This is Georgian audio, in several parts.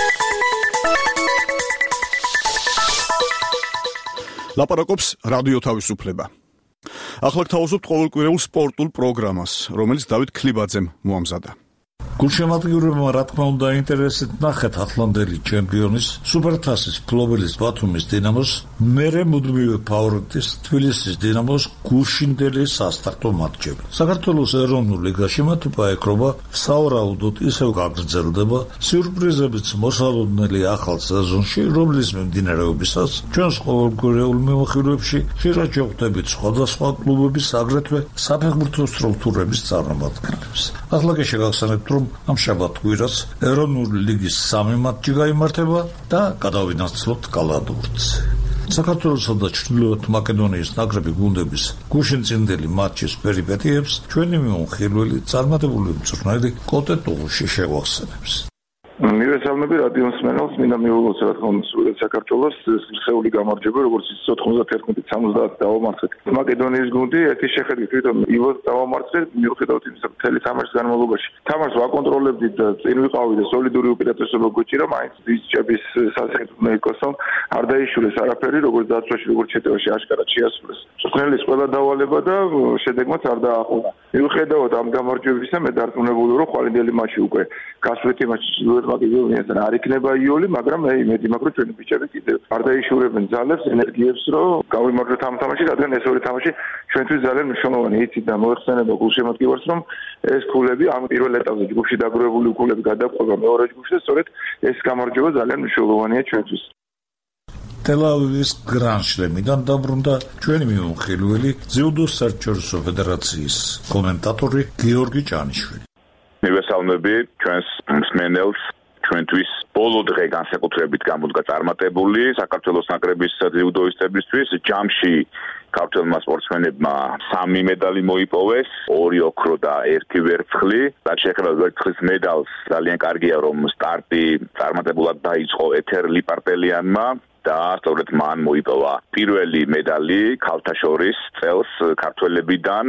ლაპარაკობს რადიო თავისუფლება. ახლა გთავაზობთ ყოველკვირეულ სპორტულ პროგრამას, რომელიც დავით ქლიბაძემ მოამზადა. გულშემატკივრებმა რა თქმა უნდა ინტერესით ნახეთ ახლანდელი ჩემპიონის სუპერთასის ფლობელის ბათუმის დინამოს მერე მუდმივი ფავორიტის თბილისის დინამოს გუშინდელი სასტარტო მატჩები. საქართველოს ეროვნულ ლიგაში მათ უკვე ეკრობა სავარაუდოდ ისევ გაგრძელდება სიურპრიზებიც მოსალოდნელი ახალ სეზონში, რომლის მიმდინარეობისას ჩვენს ყოველკვირეულ მიმოხილვებში ხშირად შევხვდებით სხვადასხვა კლუბების აგრეთვე საფეხბურთო სტრუქტურების წარმომადგენლებს. ახლა კი შეგახსენებთ, რომ ამ შაბათ-კვირას ეროვნული ლიგის 3 მატჩი გაიმართება და გადავინაცვლოთ კალათბურთზე. საქართველოსა და ჩრდილოეთ მაკედონიის ნაკრები გუნდების გუშინწინდელი მატჩის პერიპეტიებს ჩვენი მიმოხილველი წარმატებული მწვრთნელი კოტე ტუღუში შევახსენებს. მივესალმები რადიო მსმენელს, მინდა მივულოთ რა თქმა უნდა საქართველოს სრული გამარჯვება, როგორც ის 91-70 დავამარცხეთ მაკედონიის გუნდი, ერთი შეხედვით თვითონ ივოს დავამარცხეთ, მიუხედავად იმისა, რომ მთელი თამაშის განმავლობაში თამაშს ვაკონტროლებდით და წინ ვიყავით და სოლიდური უპირატესობა გვეჭირა, მაინც ბიჭების სასწრაფო ეკოსონ არ დაიშურეს არაფერი, როგორც დაცვაში, როგორც შეტევაში აშკარად შეასრულეს. მწვრთნელის ყველა დავალება და შედეგმაც არ დააყოლა. მიუხედავად ამ გამარჯვებისა, მე დარწმუნებული ვარ, რომ ხვალინდელი მატჩი უკვე გასვლითი მატჩი მაგიდონიასთან არ იქნება იოლი, მაგრამ იმედი მაქვს, რომ ჩვენი ბიჭები კიდევ არ დაიშურებენ ძალებს, ენერგიებს, რომ გავიმარჯვოთ ამ თამაში, რადგან ეს ორი თამაში ჩვენთვის ძალიან მნიშვნელოვანი. იცით და მოეხსენება გულშემატკივარს, რომ ეს ქულები ამ პირველ ეტაპზე ჯგუფში დაგროვებული ქულები გადაყვება მეორე ჯგუფში და სწორედ ეს გამარჯვება ძალიან მნიშვნელოვანია ჩვენთვის. ტელ-ავივის გრან-შლემიდან დაბრუნდა ჩვენი მიმოხილველი ძიუდოს საერთაშორისო ფედერაციის კომენტატორი გიორგი ჭანიშვილი. მივესალმები ჩვენს მსმენელს, ჩვენთვის ბოლო დღე განსაკუთრებით გამოდგა წარმატებული საქართველოს ნაკრების ძიუდოისტებისთვის. ჯამში ქართველმა სპორტსმენებმა 3 медали მოიპოვეს, 2 ოქრო და 1 ვერცხლი. რაც შეეხება ვერცხლის მედალს, ძალიან კარგია, რომ სტარტი წარმატებულად დაიწყო ეთერ ლიპარტელიანმა და სწორედ მან მოიპოვა პირველი медали ქალთა შორის წელს ქართველებიდან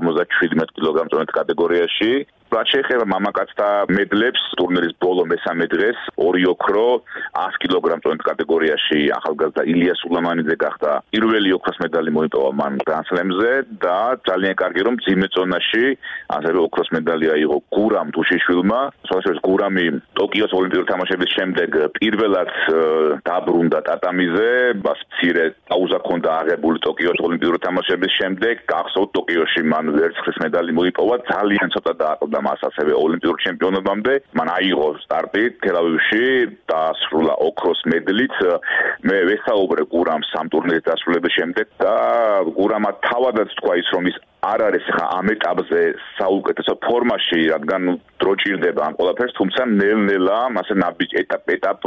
57 კილოგრამწონით კატეგორიაში. რაც შეეხება მამაკაცთა მედლებს, ტურნირის ბოლო მესამე დღეს 2 ოქრო 100 კილოგრამწონით კატეგორიაში ახალგაზრდა ილია სულამანიძე გახდა პირველი ოქროს медали მოიპოვა მან გრან-სლემზე და ძალიან კარგი რომ მძიმე ზონაში ასევე ოქროს медали აიღო გურამ თუშიშვილმა. სწორედ გურამი ტოკიოს ოლიმპიური თამაშების შემდეგ პირველად დაბრუნდა ტატამიზე, მცირე პაუზა ჰქონდა აღებული ტოკიოს ოლიმპიური თამაშების შემდეგ. გახსოვთ ტოკიოში მან ვერცხლის медали მოიპოვა, ძალიან ცოტა დააყრდა მას ასევე ოლიმპიურ ჩემპიონობამდე. მან აიღო სტარტი თელ-ავივში და ასრულა ოქროს მედლით. მე ვესაუბრე გურამს ამ ტურნირის დასრულების შემდეგ და გურამა თავადაც თქვა ის, რომ ის არ არის ხა ამ ეტაპზე საუკეთესო ფორმაში, რადგან დრო ჭირდება ამ ყველაფერს, თუმცა ნელ-ნელა მასე ნაბიჯ ეტაპ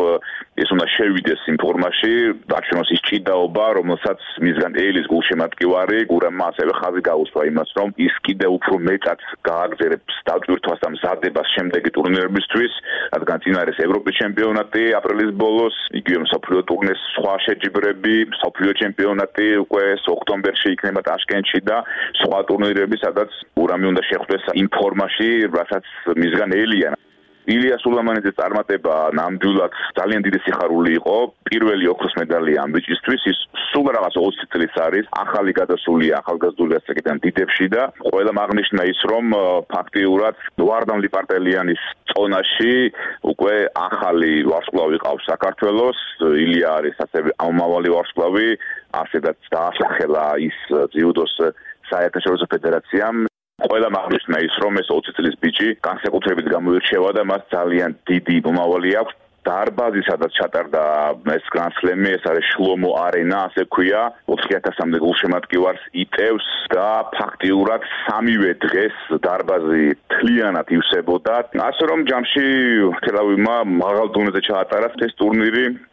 ეს უნდა შევიდეს იმ ფორმაში, დაჩვენოს ის ჭიდაობა, რომელსაც მისგან ელის გულშემატკივარი გურამმა ასევე ხაზი გაუსვა იმას, რომ ის კიდევ უფრო მეტად გააგრძელებს დატვირთვას და მზადებას შემდეგი ტურნირებისთვის, რადგან წინ არის ევროპის ჩემპიონატი აპრილის ბოლოს, იგივე მსოფლიო ტურნეს სხვა შეჯიბრები, მსოფლიო ჩემპიონატი უკვე ოქტომბერში იქნება ტაშკენტში და სხვა ტურნირები, სადაც გურამი უნდა შეხვდეს იმ ფორმაში, რასაც მისგან ელია. ილია სულამანიძის წარმატება ნამდვილად ძალიან დიდი სიხარული იყო. პირველი ოქროს медали ამ ბიჭისთვის, ის სულ რაღაც 20 წლის არის, ახალი გადასულია ახალგაზრდული ასაკიდან დიდებში და ყველამ აღნიშნა ის, რომ ფაქტიურად ვარდან ლიპარტელიანის წონაში უკვე ახალი ვარსკვლავი ყავს საქართველოს. ილია არის ასევე ამომავალი ვარსკვლავი, ასეთაც დაასახელა ის ძიუდოს საერთაშორისო ფედერაციამ. ყველამ აღნიშნა ის, რომ ეს 20 წლის ბიჭი განსაკუთრებით გამოირჩევა და მას ძალიან დიდი მომავალი აქვს. დარბაზი, სადაც ჩატარდა ეს გრან-სლემი, ეს არის შლომო არენა, ასე ქვია, 4000-მდე გულშემატკივარს იტევს და ფაქტიურად 3-ვე დღეს დარბაზი თლიანად ივსებოდა. ასე რომ ჯამში თელ-ავივმა მაღალ დონეზე ჩაატარა ეს ტურნირი.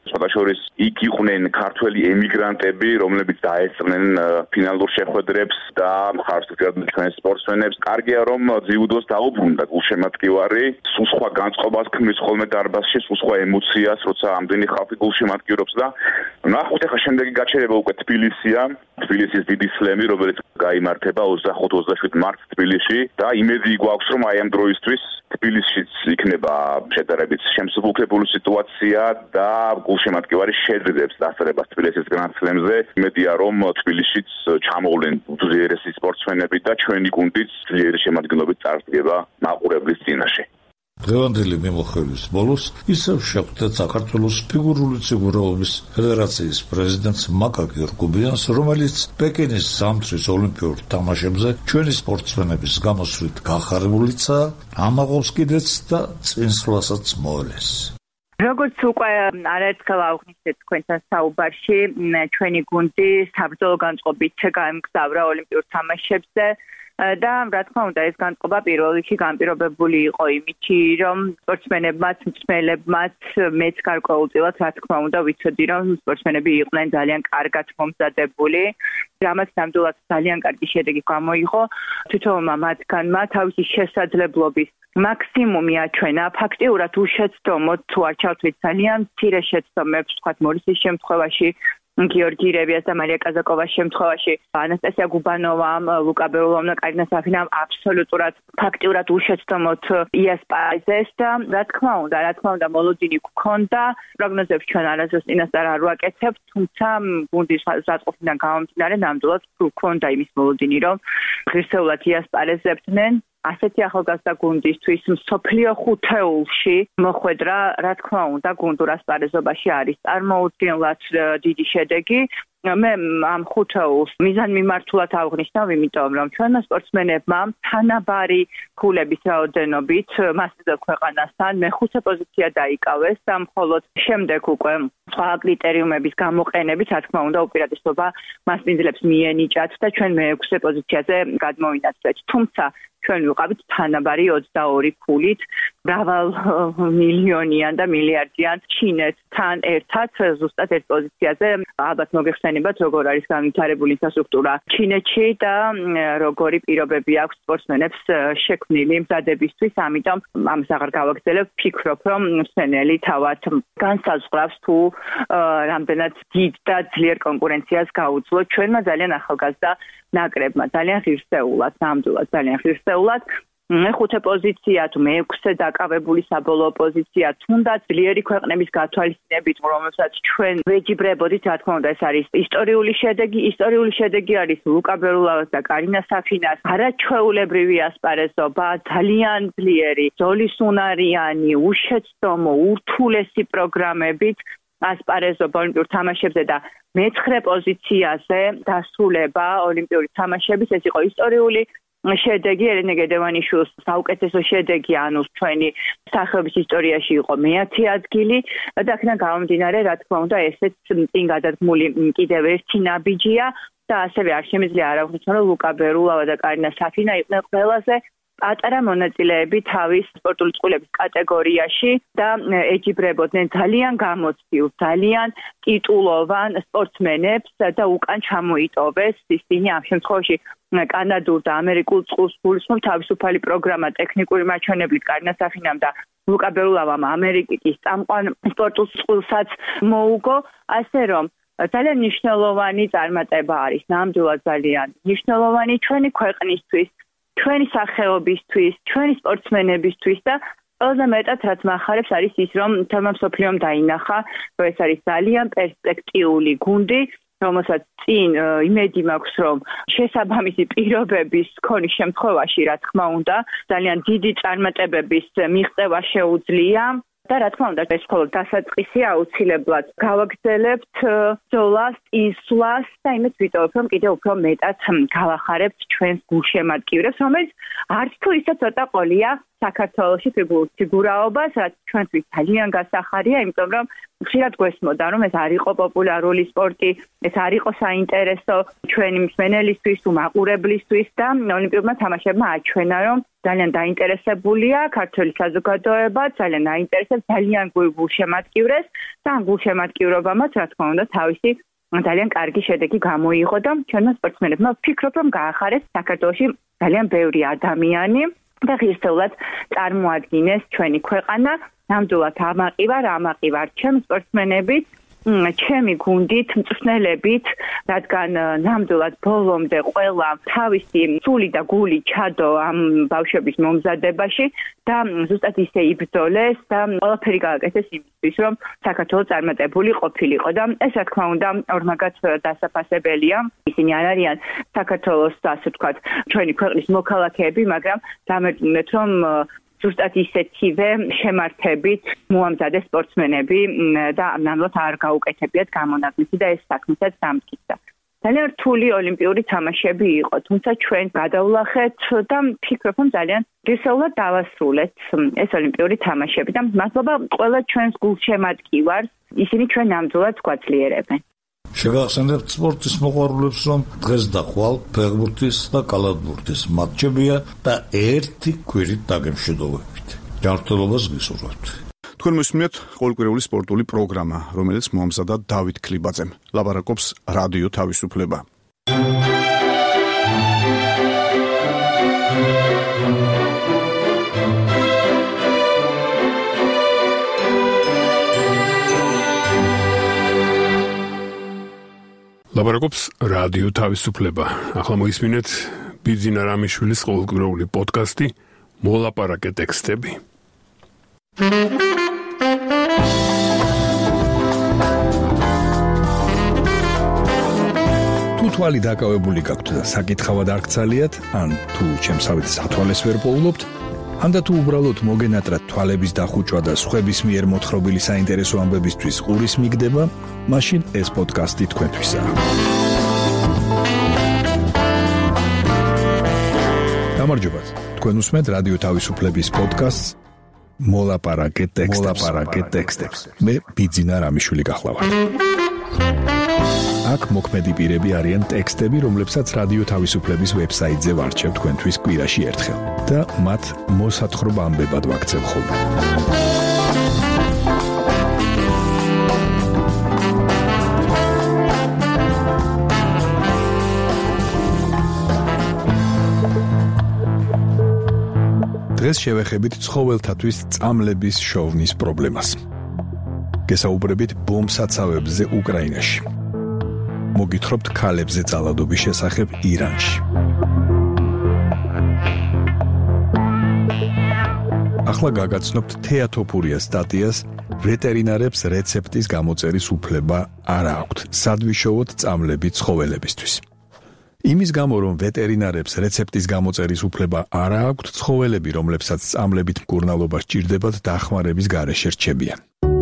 სხვადასხვის იქ იყვნენ ქართველი ემიგრანტები, რომლებიც დაესწრნენ ფინალურ შეხვედრებს და მხარს უჭერდნენ ჩვენ სპორტსმენებს. კარგია რომ ძიუდოს დაუბრუნდა გულშემატკივარი, სულ სხვა განწყობას ქმნის ხოლმე დარბაზში, სულ სხვა ემოციას, როცა ამდენი ხალხი გულშემატკივრობს და ნახოთ ახლა შემდეგი გაჩერება უკვე თბილისია, თბილისის დიდი სლემი, რომელიც გაიმართება 25-27 მარტს თბილისში და იმედი გვაქვს რომ აი ამ დროისთვის თბილისშიც იქნება შედარებით შემსუბუქებული სიტუაცია და გულშემატკივარი შეძლებს დასწრებას თბილისის გრანდ სლემზე. იმედია რომ თბილისშიც ჩამოვლენ უძლიერესი სპორტსმენები და ჩვენი გუნდიც ძლიერი შემადგენლობით წარსდგება მაყურებლის წინაშე. დღევანდელი მიმოხილვის ბოლოს ისევ შეხვდათ საქართველოს ფიგურული ციგურაობის ფედერაციის პრეზიდენტს მაკაკ გიორგობიანს, რომელიც პეკინის ზამთრის ოლიმპიურ თამაშებზე ჩვენი სპორტსმენების გამოსვლით გახარებულიცაა, ამაღობს კიდეც და წინსვლასაც მოელეს. როგორც უკვე არაერთხელ ავხსნით თქვენთან საუბარში, ჩვენი გუნდი საბრძოლო განწყობით გაემგზავრა ოლიმპიურ თამაშებზე და რა თქმა უნდა ეს განწყობა პირველ რიგში განპირობებული იყო იმით, რომ სპორტსმენებმაც, მსმელებმაც, მეც გარკვეულწილად რა თქმა უნდა ვიცოდი, რომ სპორტსმენები იყვნენ ძალიან კარგად მომზადებული. რამაც ნამდვილად ძალიან კარგი შედეგი გამოიღო. თვითონმა მათგანმა თავისი შესაძლებლობის მაქსიმუმი აჩვენა. ფაქტიურად უშეცდომოდ თუ არ ჩავთვლით ძალიან მცირე შეცდომებს, თქვათ მორისის შემთხვევაში, გიორგი რევიას და მარია კაზაკოვას შემთხვევაში, ანასტასია გუბანოვამ, ლუკა ბერულოვამ და კარინა საფინამ აბსოლუტურად ფაქტიურად უშეცდომოდ იასპარეზეს და რა თქმა უნდა მოლოდინი გქონდა. პროგნოზებს ჩვენ არასდროს წინასწარ არ ვაკეთებთ, თუმცა გუნდის საწყობიდან გამომდინარე ნამდვილად გქონდა იმის მოლოდინი, რომ ღირსეულად იასპარეზებდნენ. ასეთი ახალგაზრდა გუნდისთვის მსოფლიო ხუთეულში მოხვედრა, რა თქმა უნდა, გუნდურ ასპარეზობაში არის წარმოუდგენლად დიდი შედეგი. მე ამ ხუთეულს მიზანმიმართულად ავღნიშნავ, იმიტომ რომ ჩვენმა სპორტსმენებმა თანაბარი ქულების რაოდენობით მასპინძელ ქვეყანასთან მეხუთე პოზიცია დაიკავეს და მხოლოდ შემდეგ უკვე სხვა კრიტერიუმების გამოყენებით, რა თქმა უნდა, უპირატესობა მასპინძლებს მიენიჭათ და ჩვენ მეექვსე პოზიციაზე გადმოვინაცვლეთ. თუმცა ჩვენ ვიყავით თანაბარი 22 ქულით, მრავალ მილიონიან და მილიარდიან ჩინეთთან ერთად ზუსტად ერთ პოზიციაზე. ალბათ მოგეხსენებათ, როგორ არის განვითარებული ინფრასტრუქტურა ჩინეთში და როგორი პირობები აქვს სპორტსმენებს შექმნილი მზადებისთვის. ამიტომ ამას აღარ გავაგრძელებ, ვფიქრობ, რომ მსმენელი თავად განსაზღვრავს თუ რამდენად დიდ და ძლიერ კონკურენციას გაუძლო ჩვენმა ძალიან ახალგაზრდა ნაკრებმა, ძალიან ღირსეულად, ნამდვილად ძალიან ღირსეულად. მეხუთე პოზიცია თუ მეექვსე დაკავებული საბოლოო პოზიცია, თუნდაც ძლიერი ქვეყნების გათვალისწინებით, რომელსაც ჩვენ ვეჯიბრებოდით, რა თქმა უნდა, ეს არის ისტორიული შედეგი. ისტორიული შედეგი არის ლუკა ბერულოვას და კარინა საფინას არაჩვეულებრივი ასპარეზობა, ძალიან ძლიერი, ძოლისუნარიანი, უშეცდომო, ურთულესი პროგრამებით ასპარეზობა ოლიმპიურ თამაშებზე და მეცხრე პოზიციაზე დასრულება ოლიმპიური თამაშების. ეს იყო ისტორიული შედეგი, ერენე გედევანიშვილის საუკეთესო შედეგი, ანუ ჩვენი სახეობის ისტორიაში იყო მე-10 ადგილი და აქედან გამომდინარე, რა თქმა უნდა, ესეც წინ გადადგმული კიდევ ერთი ნაბიჯია და ასევე არ შემიძლია არ ავხსნათ, რომ ლუკა ბერულოვა და კარინა საფინა იყვნენ ყველაზე პატარა მონაწილეები თავის სპორტული წყვილების კატეგორიაში და ეჯიბრებოდნენ ძალიან გამოცდილ, ძალიან ტიტულოვან სპორტსმენებს და უკან ჩამოიტოვეს ისინი ამ შემთხვევაში კანადურ და ამერიკულ წყვილს გულისხმობ თავისუფალი პროგრამა ტექნიკური მაჩვენებლით კარინა საფინამ და ლუკა ბერულოვამ ამერიკის წამყვან სპორტულ წყვილსაც მოუგო, ასე რომ ძალიან მნიშვნელოვანი წარმატება არის, ნამდვილად ძალიან მნიშვნელოვანი ჩვენი ქვეყნისთვის, ჩვენი სახეობისთვის, ჩვენი სპორტსმენებისთვის და ყველაზე მეტად რაც მახარებს არის ის, რომ თემამ სოფლიომ დაინახა, რომ ეს არის ძალიან პერსპექტიული გუნდი, რომელსაც წინ იმედი მაქვს, რომ შესაბამისი პირობების ქონის შემთხვევაში, რა თქმა უნდა, ძალიან დიდი წარმატებების მიღწევა შეუძლია. და რა თქმა უნდა, ეს მხოლოდ დასაწყისია, აუცილებლად გავაგრძელებთ ბრძოლას, ისვლას და იმედს ვიტოვებ, რომ კიდევ უფრო მეტად გავახარებთ ჩვენს გულშემატკივრებს, რომელიც არც თუ ისე ცოტა ყოლია საქართველოში ფიგურაობას, რაც ჩვენთვის ძალიან გასახარია, იმიტომ რომ ხშირად გვესმოდა, რომ ეს არ იყო პოპულარული სპორტი, ეს არ იყო საინტერესო ჩვენი მსმენელისთვის თუ მაყურებლისთვის და ოლიმპიურმა თამაშებმა აჩვენა, რომ ძალიან დაინტერესებულია ქართული საზოგადოება, ძალიან დაინტერესებს, ძალიან გულშემატკივრეს და ამ გულშემატკივრობამაც, რა თქმა უნდა, თავისი ძალიან კარგი შედეგი გამოიღო და ჩვენმა სპორტსმენებმა ვფიქრობ, რომ გაახარეს საქართველოში ძალიან ბევრი ადამიანი და ღირსეულად წარმოადგინეს ჩვენი ქვეყანა. ნამდვილად ამაყივარ ჩემს სპორტსმენებით, ჩემი გუნდით, მწვრთნელებით, რადგან ნამდვილად ბოლომდე ყველა თავისი სული და გული ჩადო ამ ბავშვების მომზადებაში და ზუსტად ისე იბრძოლეს და ყველაფერი გააკეთეს იმისთვის, რომ საქართველოს წარმატებული ყოფილიყო და ეს რა თქმა უნდა ორმაგად დასაფასებელია. ისინი არ არიან საქართველოს, ასე ვთქვათ, ჩვენი ქვეყნის მოქალაქეები, მაგრამ დამერწმუნდეთ, რომ ზუსტად ისეთივე შემართებით მოამზადეს სპორტსმენები და ნამდვილად არ გაუკეთებიათ გამონაკლისი და ეს საქმესაც დამტკიცა. ძალიან რთული ოლიმპიური თამაშები იყო, თუმცა ჩვენ გადავლახეთ და ვფიქრობ, რომ ძალიან ღირსეულად დავასრულეთ ეს ოლიმპიური თამაშები და მადლობა ყველა ჩვენს გულშემატკივარს, ისინი ჩვენ ნამდვილად გვაძლიერებენ. შეგახსენებთ სპორტის მოყვარულებს, რომ დღეს და ხვალ ფეხბურთის და კალათბურთის მატჩებია და ერთი კვირით დაგემშვიდობებით. ჯანმრთელობას გისურვებთ. თქვენ მოსმენთ ყოველკვირეული სპორტული პროგრამა, რომელიც მოამზადა დავით ქლიბაძემ. ლაპარაკობს რადიო თავისუფლება. ლაპარაკობს რადიო თავისუფლება. ახლა მოისმინეთ ბიძინა რამიშვილის ყოველკვირეული პოდკასტი მოლაპარაკე ტექსტები. თუ თვალი დაკავებული გაქვთ და საკითხავად არ გცალიათ, ან თუ ჩემსავით სათვალეს ვერ პოულობთ, ან და თუ უბრალოდ მოგენატრათ თვალების დახუჭვა და სხვების მიერ მოთხრობილი საინტერესო ამბებისთვის ყურის მიგდება, მაშინ ეს პოდკასტი თქვენთვისაა. გამარჯობათ. თქვენ უსმენთ რადიო თავისუფლების პოდკასტს მოლაპარაკე ტექსტებს. მე ბიძინა რამიშვილი გახლავართ. აქ მოქმედი პირები არიან ტექსტები, რომლებსაც რადიო თავისუფლების ვებსაიტზე ვარჩევ თქვენთვის კვირაში ერთხელ და მათ მოსათხრობ ამბებად ვაქცევ ხოლმე. დღეს შევეხებით ცხოველთათვის წამლების შოვნის პრობლემას. გესაუბრებით ბომბსაცავებზე უკრაინაში. მოგითხრობთ ქალებზე ძალადობის შესახებ ირანში. ახლა გაგაცნობთ თეატოფურიას სტატიას ვეტერინარებს რეცეპტის გამოწერის უფლება არ აქვთ სადვიშოვოთ წამლები ცხოველებისთვის. იმის გამო, რომ ვეტერინარებს რეცეპტის გამოწერის უფლება არ აქვთ, ცხოველები, რომლებსაც წამლებით მკურნალობა სჭირდებათ, დახმარების გარეშე რჩებიან.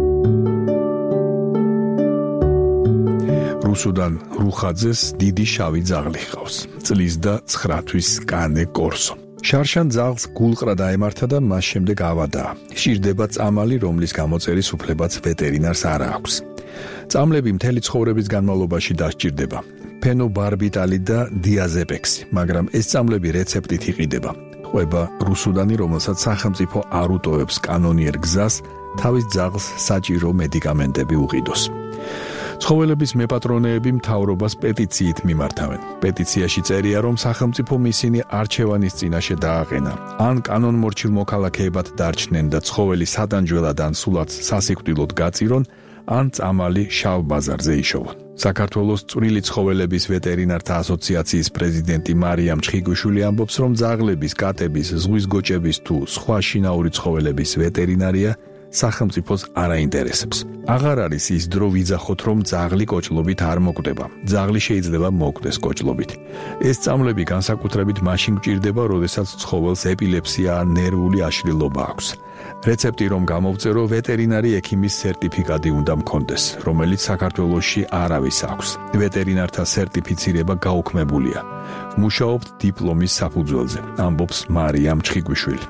რუსუდან რუხაძეს დიდი შავი ძაღლი ჰყავს. წლის და 9 თვის კანე კორსო. შარშან ძაღლს გულყრა დაემართა და მას შემდეგ ავადაა. სჭირდება წამალი, რომლის გამოწერის უფლებაც ვეტერინარს არ აქვს. წამლები მთელი ცხოვრების განმავლობაში დასჭირდება. ფენობარბიტალი და დიაზეპექსი, მაგრამ ეს წამლები რეცეპტით იყიდება. ყვება რუსუდანი, რომელსაც სახელმწიფო არ უტოვებს კანონიერ გზას, თავის ძაღლს საჭირო მედიკამენტები უყიდოს. ცხოველების მეპატრონეები მთავრობას პეტიციით მიმართავენ. პეტიციაში წერია, რომ სახელმწიფომ ისინი არჩევანის წინაშე დააყენა, ან კანონმორჩილ მოქალაქეებად დარჩნენ და ცხოველი სატანჯველად ან სულაც სასიკვდილოდ გაწირონ, ან წამალი შავ ბაზარზე იშოვონ. საქართველოს წვრილი ცხოველების ვეტერინართა ასოციაციის პრეზიდენტი მარიამ ჩხიგუშვილი ამბობს, რომ ძაღლების, კატების, ზღვის გოჭების თუ სხვა შინაური ცხოველების ვეტერინარია სახელმწიფოს არ აინტერესებს. აღარ არის ის დრო ვიძახოთ, რომ ძაღლი კოჭლობით არ მოკვდება. ძაღლი შეიძლება მოკვდეს კოჭლობით. ეს წამლები განსაკუთრებით მაშინ გჭირდება, როდესაც ცხოველს ეპილეფსია ან ნერვული აშლილობა აქვს. რეცეპტი რომ გამოვწერო, ვეტერინარი ექიმის სერტიფიკატი უნდა მქონდეს, რომელიც საქართველოში არავის აქვს. ვეტერინართა სერტიფიცირება გაუქმებულია. მუშაობთ დიპლომის საფუძველზე, ამბობს მარიამ ჩხიგვიშვილი.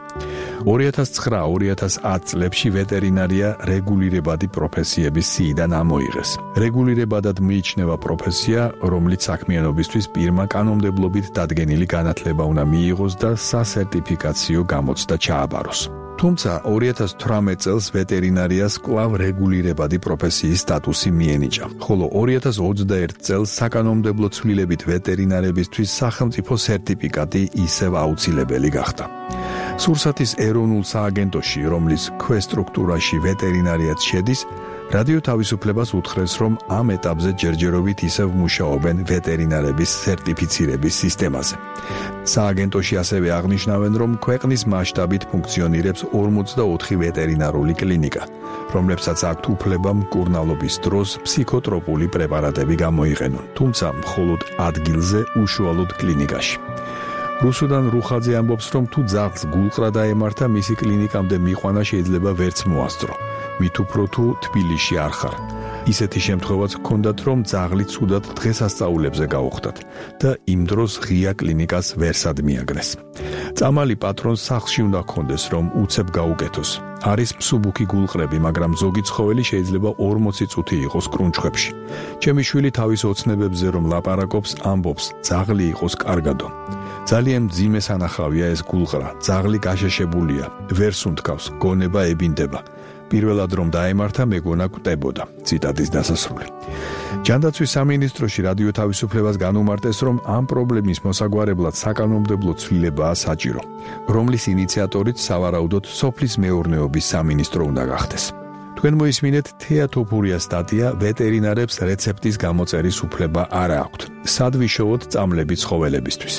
2009-2010 წლებში ვეტერინარია რეგულირებადი პროფესიების სიიდან ამოიღეს. რეგულირებადად მიიჩნევა პროფესია, რომლის საქმიანობისთვის პირმა კანონმდებლობით დადგენილი განათლება უნდა მიიღოს და სასერტიფიკაციო გამოცდა ჩააბაროს. თუმცა 2018 წელს ვეტერინარიას კვლავ რეგულირებადი პროფესიის სტატუსი მიენიჭა, ხოლო 2021 წელს საკანონმდებლო ცვლილებით ვეტერინარებისთვის სახელმწიფო სერტიფიკატი ისევ აუცილებელი გახდა. სურსათის ეროვნულ სააგენტოში, რომლის ქვესტრუქტურაში ვეტერინარიაც შედის, რადიო თავისუფლებას უთხრეს, რომ ამ ეტაპზე ჯერჯერობით ისევ მუშაობენ ვეტერინარების სერტიფიცირების სისტემაზე. სააგენტოში ასევე აღნიშნავენ, რომ ქვეყნის მასშტაბით ფუნქციონირებს 44 ვეტერინარული კლინიკა, რომლებსაც აქვთ უფლება მკურნალობის დროს ფსიქოტროპული პრეპარატები გამოიყენონ, თუმცა მხოლოდ ადგილზე უშუალოდ კლინიკაში. რუსუდან რუხაძე ამბობს, რომ თუ ძაღლს გულყრა დაემართა, მისი კლინიკამდე მიყვანა შეიძლება ვერც მოასწრო. მით უფრო თუ თბილისში არ ხარ. ისეთი შემთხვევაც ჰქონდათ, რომ ძაღლი ცუდად დღესასწაულებზე გაუხდათ და იმ დროს ღია კლინიკას ვერსად მიაგნეს. წამალი პატრონს სახლში უნდა ჰქონდეს, რომ უცებ გაუკეთოს. არის მსუბუქი გულყრები, მაგრამ ზოგი ცხოველი შეიძლება 40 წუთი იყოს კრუნჩხვებში. ჩემი შვილი თავის ოცნებებზე რომ ლაპარაკობს, ამბობს, ძაღლი იყოს კარგადო. ძალიან მძიმე სანახავია ეს გულყრა, ძაღლი გაშეშებულია, ვერ სუნთქავს, გონება ებინდება. პირველად რომ დაემართა, მეგონა კვდებოდა. ციტატის დასასრული. ჯანდაცვის სამინისტროში რადიო თავისუფლებას განუმარტეს, რომ ამ პრობლემის მოსაგვარებლად საკანონმდებლო ცვლილებაა საჭირო, რომლის ინიციატორიც სავარაუდოდ სოფლის მეურნეობის სამინისტრო უნდა გახდეს. თქვენ მოისმინეთ თეა თოფურიას სტატია ვეტერინარებს რეცეპტის გამოწერის უფლება არ აქვთ. სად ვიშოვოთ წამლები ცხოველებისთვის.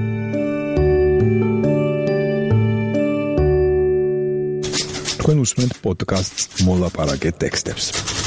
თქვენ უსმენთ პოდკასტს მოლაპარაკე ტექსტებს.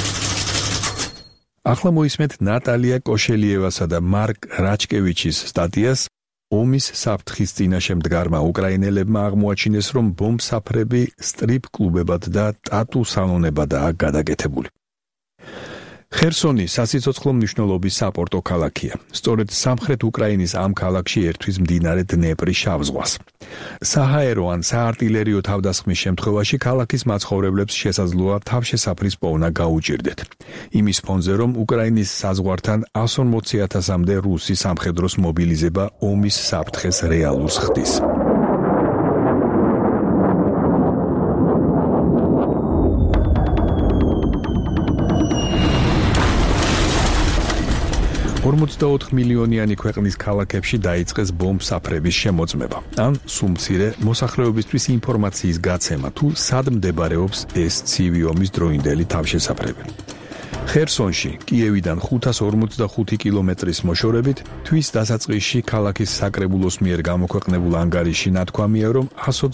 ახლა მოისმენთ ნატალია კოშელიევასა და მარკ რაჩკევიჩის სტატიას ომის საფრთხის წინაშე მდგარმა უკრაინელებმა აღმოაჩინეს, რომ ბომბსაფრები სტრიპ კლუბებად და ტატუ სალონებადაა გადაკეთებული. ხერსონი სასიცოცხლო მნიშვნელობის საპორტო ქალაქია. სწორედ სამხრეთ უკრაინის ამ ქალაქში ერთვის მდინარე დნეპრი შავ ზღვას. საჰაერო ან საარტილერიო თავდასხმის შემთხვევაში ქალაქის მაცხოვრებლებს შესაძლოა თავშესაფრის პოვნა გაუჭირდეთ. იმის ფონზე, რომ უკრაინის საზღვართან 140,000-მდე რუსი სამხედროს მობილიზება ომის საფრთხეს რეალურს ხდის. $44 მილიონიანი ქვეყნის ქალაქებში დაიწყეს ბომბსაფრების შემოწმება, ან სუმცირე მოსახლეობისთვის ინფორმაციის გაცემა, თუ სად მდებარეობს ეს ცივი ომის დროინდელი თავშესაფრები. ხერსონში, კიევიდან 545 კილომეტრის მოშორებით, თვის დასაწყისში ქალაქის საკრებულოს მიერ გამოქვეყნებულ ანგარიში ნათქვამია, რომ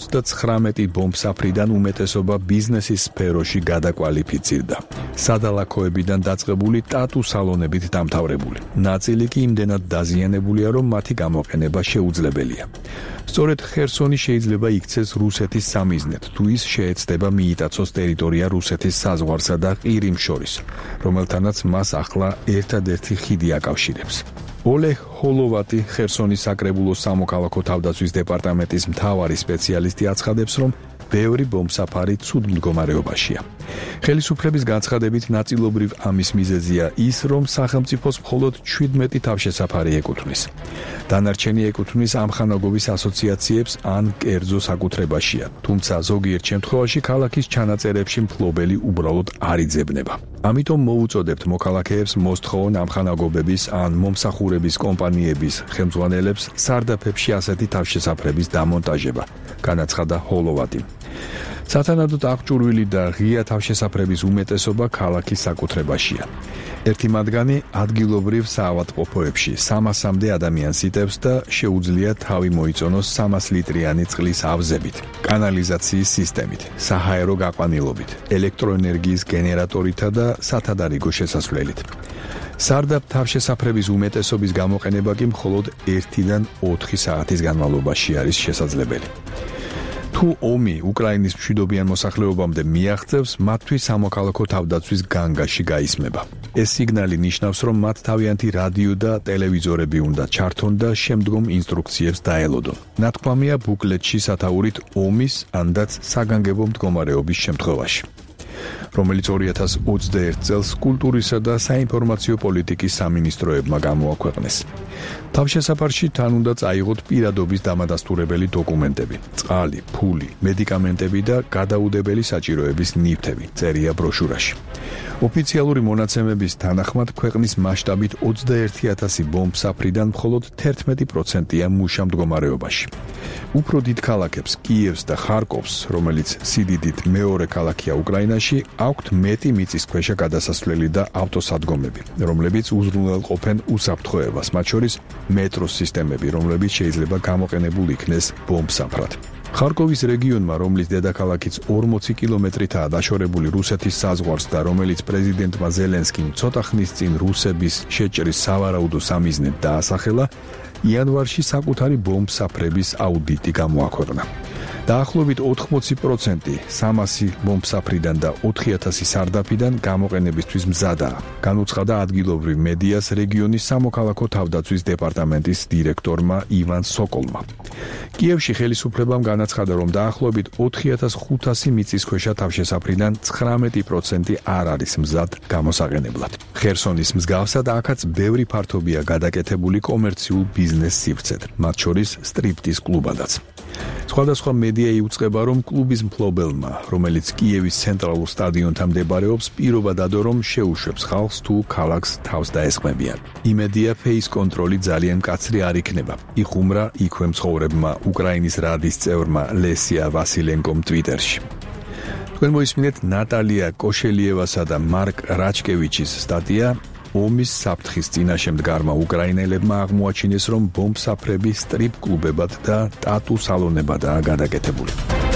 129 ბომბსაფრიდან უმეტესობა ბიზნესის სფეროში გადაკვალიფიცირდა. სადალაქოებიდან დაწყებული ტატუ სალონებით დამთავრებული. ნაწილი კი იმდენად დაზიანებულია, რომ მათი გამოყენება შეუძლებელია. სწორედ ხერსონი შეიძლება იქცეს რუსეთის სამიზნედ, თუ ის შეეცდება მიიტაცოს ტერიტორია რუსეთის საზღვარსა და ყირიმს შორის, რომელთანაც მას ახლა ერთადერთი ხიდი აკავშირებს. ოლეღ ჰოლოვატი, ხერსონის საკრებულოს სამოქალაქო თავდაცვის დეპარტამენტის მთავარი სპეციალისტი აცხადებს, რომ ბევრი ბომბსაფარი ცუდ მდგომარეობაშია. ხელისუფლების განცხადებით ნაწილობრივ ამის მიზეზია ის, რომ სახელმწიფოს მხოლოდ 17 თავშესაფარი ეკუთვნის. დანარჩენი ეკუთვნის ამხანაგობის ასოციაციებს ან კერძო საკუთრებაშია, თუმცა ზოგიერთ შემთხვევაში ქალაქის ჩანაწერებში მფლობელი უბრალოდ არ იძებნება. ამიტომ მოუწოდებთ მოქალაქეებს მოსთხოვონ ამხანაგობების ან მომსახურების კომპანიების ხელმძღვანელებს სარდაფებში ასეთი თავშესაფრების დამონტაჟება, განაცხადა ჰოლოვატი. სათანადოდ აღჭურვილი და ღია თავშესაფრების უმეტესობა ქალაქის საკუთრებაშია. ერთი მათგანი ადგილობრივ საავადმყოფოებში 300-მდე ადამიანს იტევს და შეუძლია თავი მოიწონოს 300 ლიტრიანი წყლის ავზებით, კანალიზაციის სისტემით, საჰაერო გაყვანილობით, ელექტროენერგიის გენერატორითა და სათადარიგო შესასვლელით. სარდაფ თავშესაფრების უმეტესობის გამოყენება კი მხოლოდ 1-დან 4 საათის განმავლობაში არის შესაძლებელი. თუ თუ ომი უკრაინის მშვიდობიან მოსახლეობამდე მიაღწევს, მათთვის სამოქალაქო თავდაცვის განგაში გაისმება. ეს სიგნალი ნიშნავს, რომ მათ თავიანთი რადიო და ტელევიზორები უნდა ჩართონ და შემდგომ ინსტრუქციებს დაელოდონ. ნათქვამია ბუკლეტში სათაურით ომის ანდაც საგანგებო მდგომარეობის შემთხვევაში, რომელიც 2021 წელს კულტურისა და საინფორმაციო პოლიტიკის სამინისტროებმა გამოაქვეყნეს. თავშესაფარში თან უნდა წაიღოთ პირადობის დამადასტურებელი დოკუმენტები, წყალი, ფული, მედიკამენტები და გადაუდებელი საჭიროების ნივთები, წერია ბროშურაში. ოფიციალური მონაცემების თანახმად ქვეყნის მასშტაბით 21,000 ბომბსაფრიდან მხოლოდ 11%-ია მუშა მდგომარეობაში. უფრო დიდ ქალაქებს, კიევს და ხარკოვს, რომელიც სიდიდით მეორე ქალაქია უკრაინაში, აქვთ მეტი მიწისქვეშა გადასასვლელი და ავტოსადგომები, რომლებიც უზრუნველყოფენ უსაფრთხოებას, მათ შორის მეტროს სისტემები, რომლებიც შეიძლება გამოყენებულ იქნეს ბომბსაფრად. ხარკოვის რეგიონმა, რომლის დედაქალაქიც 40 კილომეტრითაა დაშორებული რუსეთის საზღვარს და რომელიც პრეზიდენტმა ზელენსკიმ ცოტა ხნის წინ რუსების შეჭრის სავარაუდო სამიზნედ დაასახელა, იანვარში საკუთარი ბომბსაფრების აუდიტი გამოაქვეყნა. დაახლოებით 80% 300 ბომბსაფრიდან და 4,000 სარდაფიდან გამოყენებისთვის მზადაა, განუცხადა ადგილობრივ მედიას რეგიონის სამოქალაქო თავდაცვის დეპარტამენტის დირექტორმა ივან სოკოლმა. კიევში ხელისუფლებამ განაცხადა, რომ დაახლოებით 4,500 მიწისქვეშა თავშესაფრიდან 19% არ არის მზად გამოსაყენებლად. ხერსონის მსგავსად აქაც ბევრი ფართობია გადაკეთებული კომერციულ ბიზნეს სივრცედ, მათ შორის სტრიპტიზ კლუბადაც. სხვადასხვა მედია იუწყება, რომ კლუბის მფლობელმა, რომელიც კიევის ცენტრალურ სტადიონთან მდებარეობს, პირობა დადო, რომ შეუშვებს ხალხს თუ ქალაქს თავს დაესხმებიან. იმედია ფეის კონტროლი ძალიან მკაცრი არ იქნება, იხუმრა იქვე მცხოვრებმა უკრაინის რადის წევრმა ლესია ვასილენკომ ტვიტერში. თქვენ მოისმინეთ ნატალია კოშელიევასა და მარკ რაჩკევიჩის სტატია ომის საფრთხის წინაშე მდგარმა უკრაინელებმა აღმოაჩინეს, რომ ბომბსაფრები სტრიპ კლუბებად და ტატუ სალონებადაა გადაკეთებული.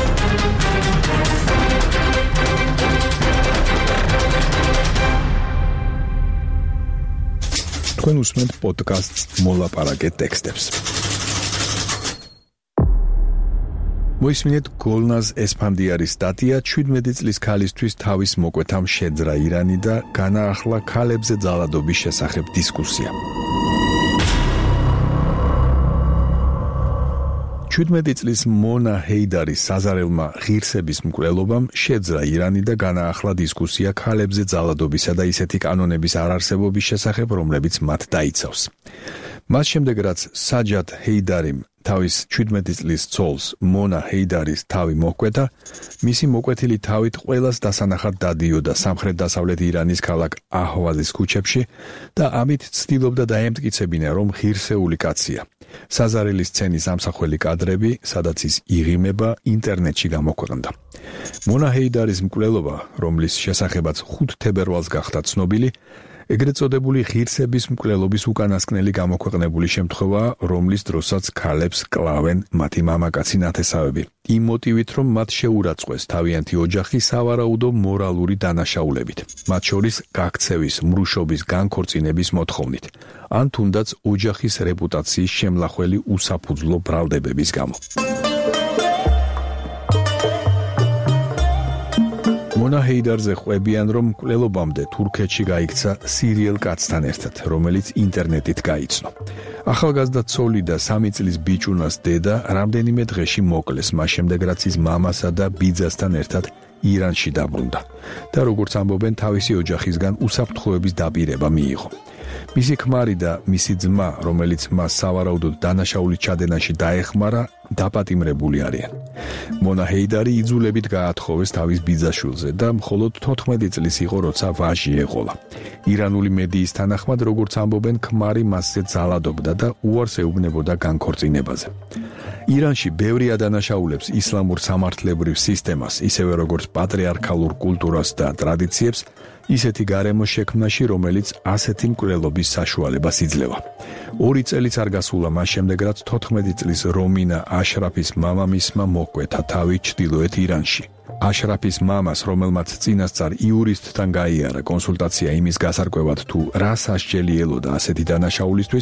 თქვენ უსმენთ პოდკასტს მოლაპარაკე ტექსტებს. მოისმინეთ გოლნაზ ესფანდიარის სტატია 17 წლის ქალისთვის თავის მოკვეთამ შეძრა ირანი და განაახლა ქალებზე ძალადობის შესახებ დისკუსია. 17 წლის მონა ჰეიდარის საზარელმა ღირსების მკვლელობამ შეძრა ირანი და განაახლა დისკუსია ქალებზე ძალადობისა და ისეთი კანონების არარსებობის შესახებ, რომლებიც მათ დაიცავს. მას შემდეგ, რაც საჯად ჰეიდარიმ თავის 17 წლის ცოლს მონა ჰეიდარის თავი მოჰკვეთა, მისი მოკვეთილი თავით ყველას დასანახად დადიოდა სამხრეთ-დასავლეთ ირანის ქალაქ აჰვაზის ქუჩებში და ამით ცდილობდა დაემტკიცებინა, რომ ღირსეული კაცია. საზარელის სცენის ამსახველი კადრები, სადაც ის იღიმება, ინტერნეტში გამოქვეყნდა. მონა ჰეიდარის მკვლელობა, რომლის შესახებაც 5 თებერვალს გახდა ცნობილი, ეგრეთ წოდებული ღირსების მკვლელობის უკანასკნელი გამოქვეყნებული შემთხვევა, რომლის დროსაც ქალებს კლავენ მათი მამაკაცი ნათესავები, იმ მოტივით, რომ მათ შეურაცხყვეს თავიანთი ოჯახი სავარაუდო მორალური დანაშაულებით, მათ შორის გაქცევის, მრუშობის, განქორწინების მოთხოვნით, ან თუნდაც ოჯახის რეპუტაციის შემლახველი უსაფუძვლო ბრალდებების გამო. მონა ჰეიდარზე ყვებიან, რომ მკვლელობამდე თურქეთში გაიქცა სირიელ კაცთან ერთად, რომელიც ინტერნეტით გაიცნო. ახალგაზრდა ცოლი და 3 წლის ბიჭუნას დედა რამდენიმე დღეში მოკლეს, მას შემდეგ რაც ის მამასა და ბიძასთან ერთად ირანში დაბრუნდა და როგორც ამბობენ, თავისი ოჯახისგან უსაფრთხოების დაპირება მიიღო. მისი ქმარი და მისი ძმა, რომელიც მას სავარაუდოდ დანაშაულის ჩადენაში დაეხმარა, დაპატიმრებული არიან. მონა ჰეიდარი იძულებით გაათხოვეს თავის ბიძაშვილზე და მხოლოდ 14 წლის იყო, როცა ვაჟი ეყოლა. ირანული მედიის თანახმად, როგორც ამბობენ, ქმარი მასზე ძალადობდა და უარს ეუბნებოდა განქორწინებაზე. ირანში ბევრი ადანაშაულებს ისლამურ სამართლებრივ სისტემას, ისევე როგორც პატრიარქალურ კულტურას და ტრადიციებს, ისეთი გარემო შექმნაში, რომელიც ასეთი მკვლელობის საშუალებას იძლევა. 2 წელიც არ გასულა მას შემდეგ, რაც 14 წლის რომინა აშრაფის მამამისმა მოკვეთა თავი ჩრდილოეთ ირანში. აშრაფის მამას, რომელმაც წინასწარ იურისტთან გაიარა კონსულტაცია იმის გასარკვევად, თუ რა სასჯელი ელოდა ასეთი დანაშაულისთვის,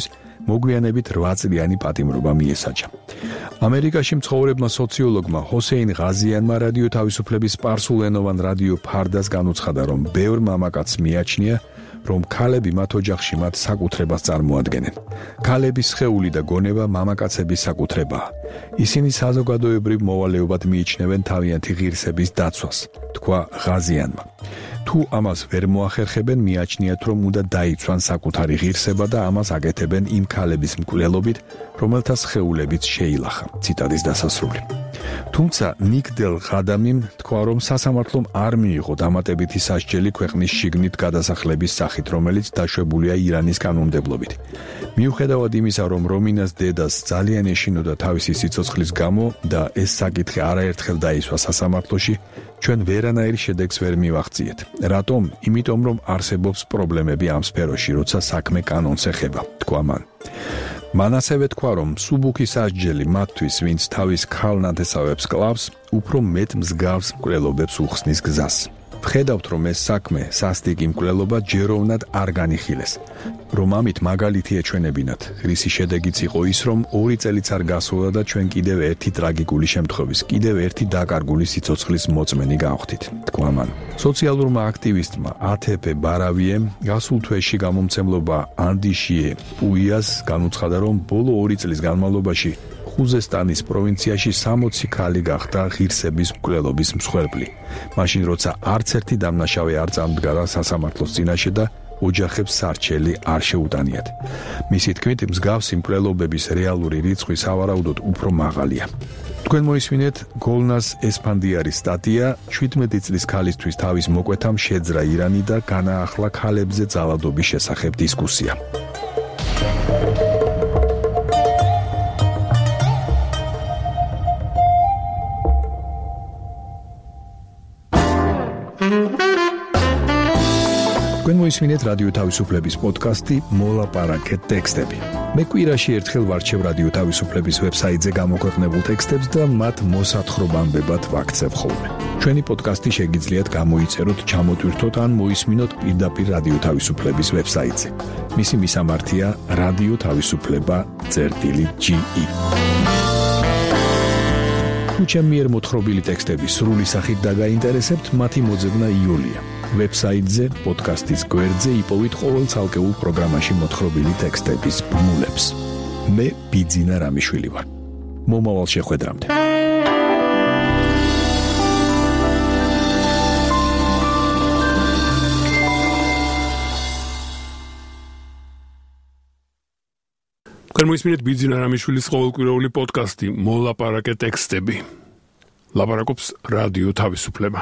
მოგვიანებით 8 წლიანი პატიმრობა მიესაჯა. ამერიკაში მცხოვრებმა სოციოლოგმა ჰოსეინ ღაზიანმა რადიო თავისუფლების სპარსულენოვან რადიო ფარდას განუცხადა, რომ ბევრ მამაკაცს მიაჩნია, რომ ქალები მათ ოჯახში მათ საკუთრებას წარმოადგენენ. ქალების სხეული და გონება მამაკაცების საკუთრებაა. ისინი საზოგადოებრივ მოვალეობად მიიჩნევენ თავიანთი ღირსების დაცვას, თქვა ღაზიანმა. თუ ამას ვერ მოახერხებენ, მიაჩნიათ, რომ უნდა დაიცვან საკუთარი ღირსება და ამას აკეთებენ იმ ქალების მკვლელობით, რომელთა სხეულებიც შეილახა. ციტატის დასასრული. თუმცა ნიკ დელ ღადამიმ თქვა, რომ სასამართლომ არ მიიღო დამატებითი სასჯელი ქვეყნის შიგნით გადასახლების სახით, რომელიც დაშვებულია ირანის კანონმდებლობით. მიუხედავად იმისა, რომ რომინას დედას ძალიან ეშინოდა თავისი სიცოცხლის გამო და ეს საკითხი არაერთხელ დაისვა სასამართლოში, ჩვენ ვერანაირ შედეგს ვერ მივაღწიეთ. რატომ? იმიტომ, რომ არსებობს პრობლემები ამ სფეროში, როცა საქმე კანონს ეხება, თქვა მან. მან ასევე თქვა, რომ მსუბუქი სასჯელი მათთვის, ვინც თავის ქალ-ნათესავებს კლავს, უფრო მეტ მსგავს მკვლელობებს უხსნის გზას. ვხედავთ, რომ ეს საქმე, სასტიკი მკვლელობა ჯეროვნად არ განიხილეს. რომ ამით მაგალითი ეჩვენებინათ, რისი შედეგიც იყო ის, რომ 2 წელიც არ გასულა და ჩვენ კიდევ ერთი ტრაგიკული შემთხვევის, კიდევ ერთი დაკარგული სიცოცხლის მოწმენი გავხდით, თქვა მან. სოციალურმა აქტივისტმა ათეფე ბარავიემ გასულ თვეში გამომცემლობა ანდიშიე პუიას განუცხადა, რომ ბოლო 2 წლის განმავლობაში ხუზესტანის პროვინციაში 60 ქალი გახდა ღირსების მკვლელობის მსხვერპლი. მაშინ როცა არც ერთი დამნაშავე არ წამდგარა სასამართლოს წინაშე და ოჯახებს სარჩელი არ შეუტანიათ. მისი თქმით, მსგავსი მკვლელობების რეალური რიცხვი სავარაუდოდ უფრო მაღალია. თქვენ მოისმინეთ გოლნას ესფანდიარის სტატია 17 წლის ქალისთვის თავის მოკვეთამ შეძრა ირანი და განაახლა ქალებზე ძალადობის შესახებ დისკუსია. თქვენ მოისმინეთ რადიო თავისუფლების პოდკასტი მოლაპარაკეთ ტექსტები. მე კვირაში ერთხელ ვარჩევ რადიო თავისუფლების ვებსაიტზე გამოქვეყნებულ ტექსტებს და მათ მოსათხრობამდებად ვაქცევ ხოლმე. ჩვენი პოდკასტი შეგიძლიათ გამოიწეროთ, ჩამოტვირთოთ ან მოისმინოთ პირდაპირ რადიო თავისუფლების ვებსაიტზე. მისი მისამართია რადიო თავისუფლება.ge. თუ ჩემი მიერ მოთხრობილი ტექსტები სრული სახით დაგაინტერესებთ, მათი მოძებნა იოლია. ვებსაიტზე, პოდკასტის გვერდზე იპოვით ყოველ ცალკეულ პროგრამაში მოთხრობილი ტექსტების ბმულებს. მე ბიძინა რამიშვილი ვარ. მომავალ შეხვედრამდე. თქვენ მოისმინეთ ბიძინა რამიშვილის ყოველკვირეული პოდკასტი მოლაპარაკეთ ტექსტები. ლაპარაკობს რადიო თავისუფლება.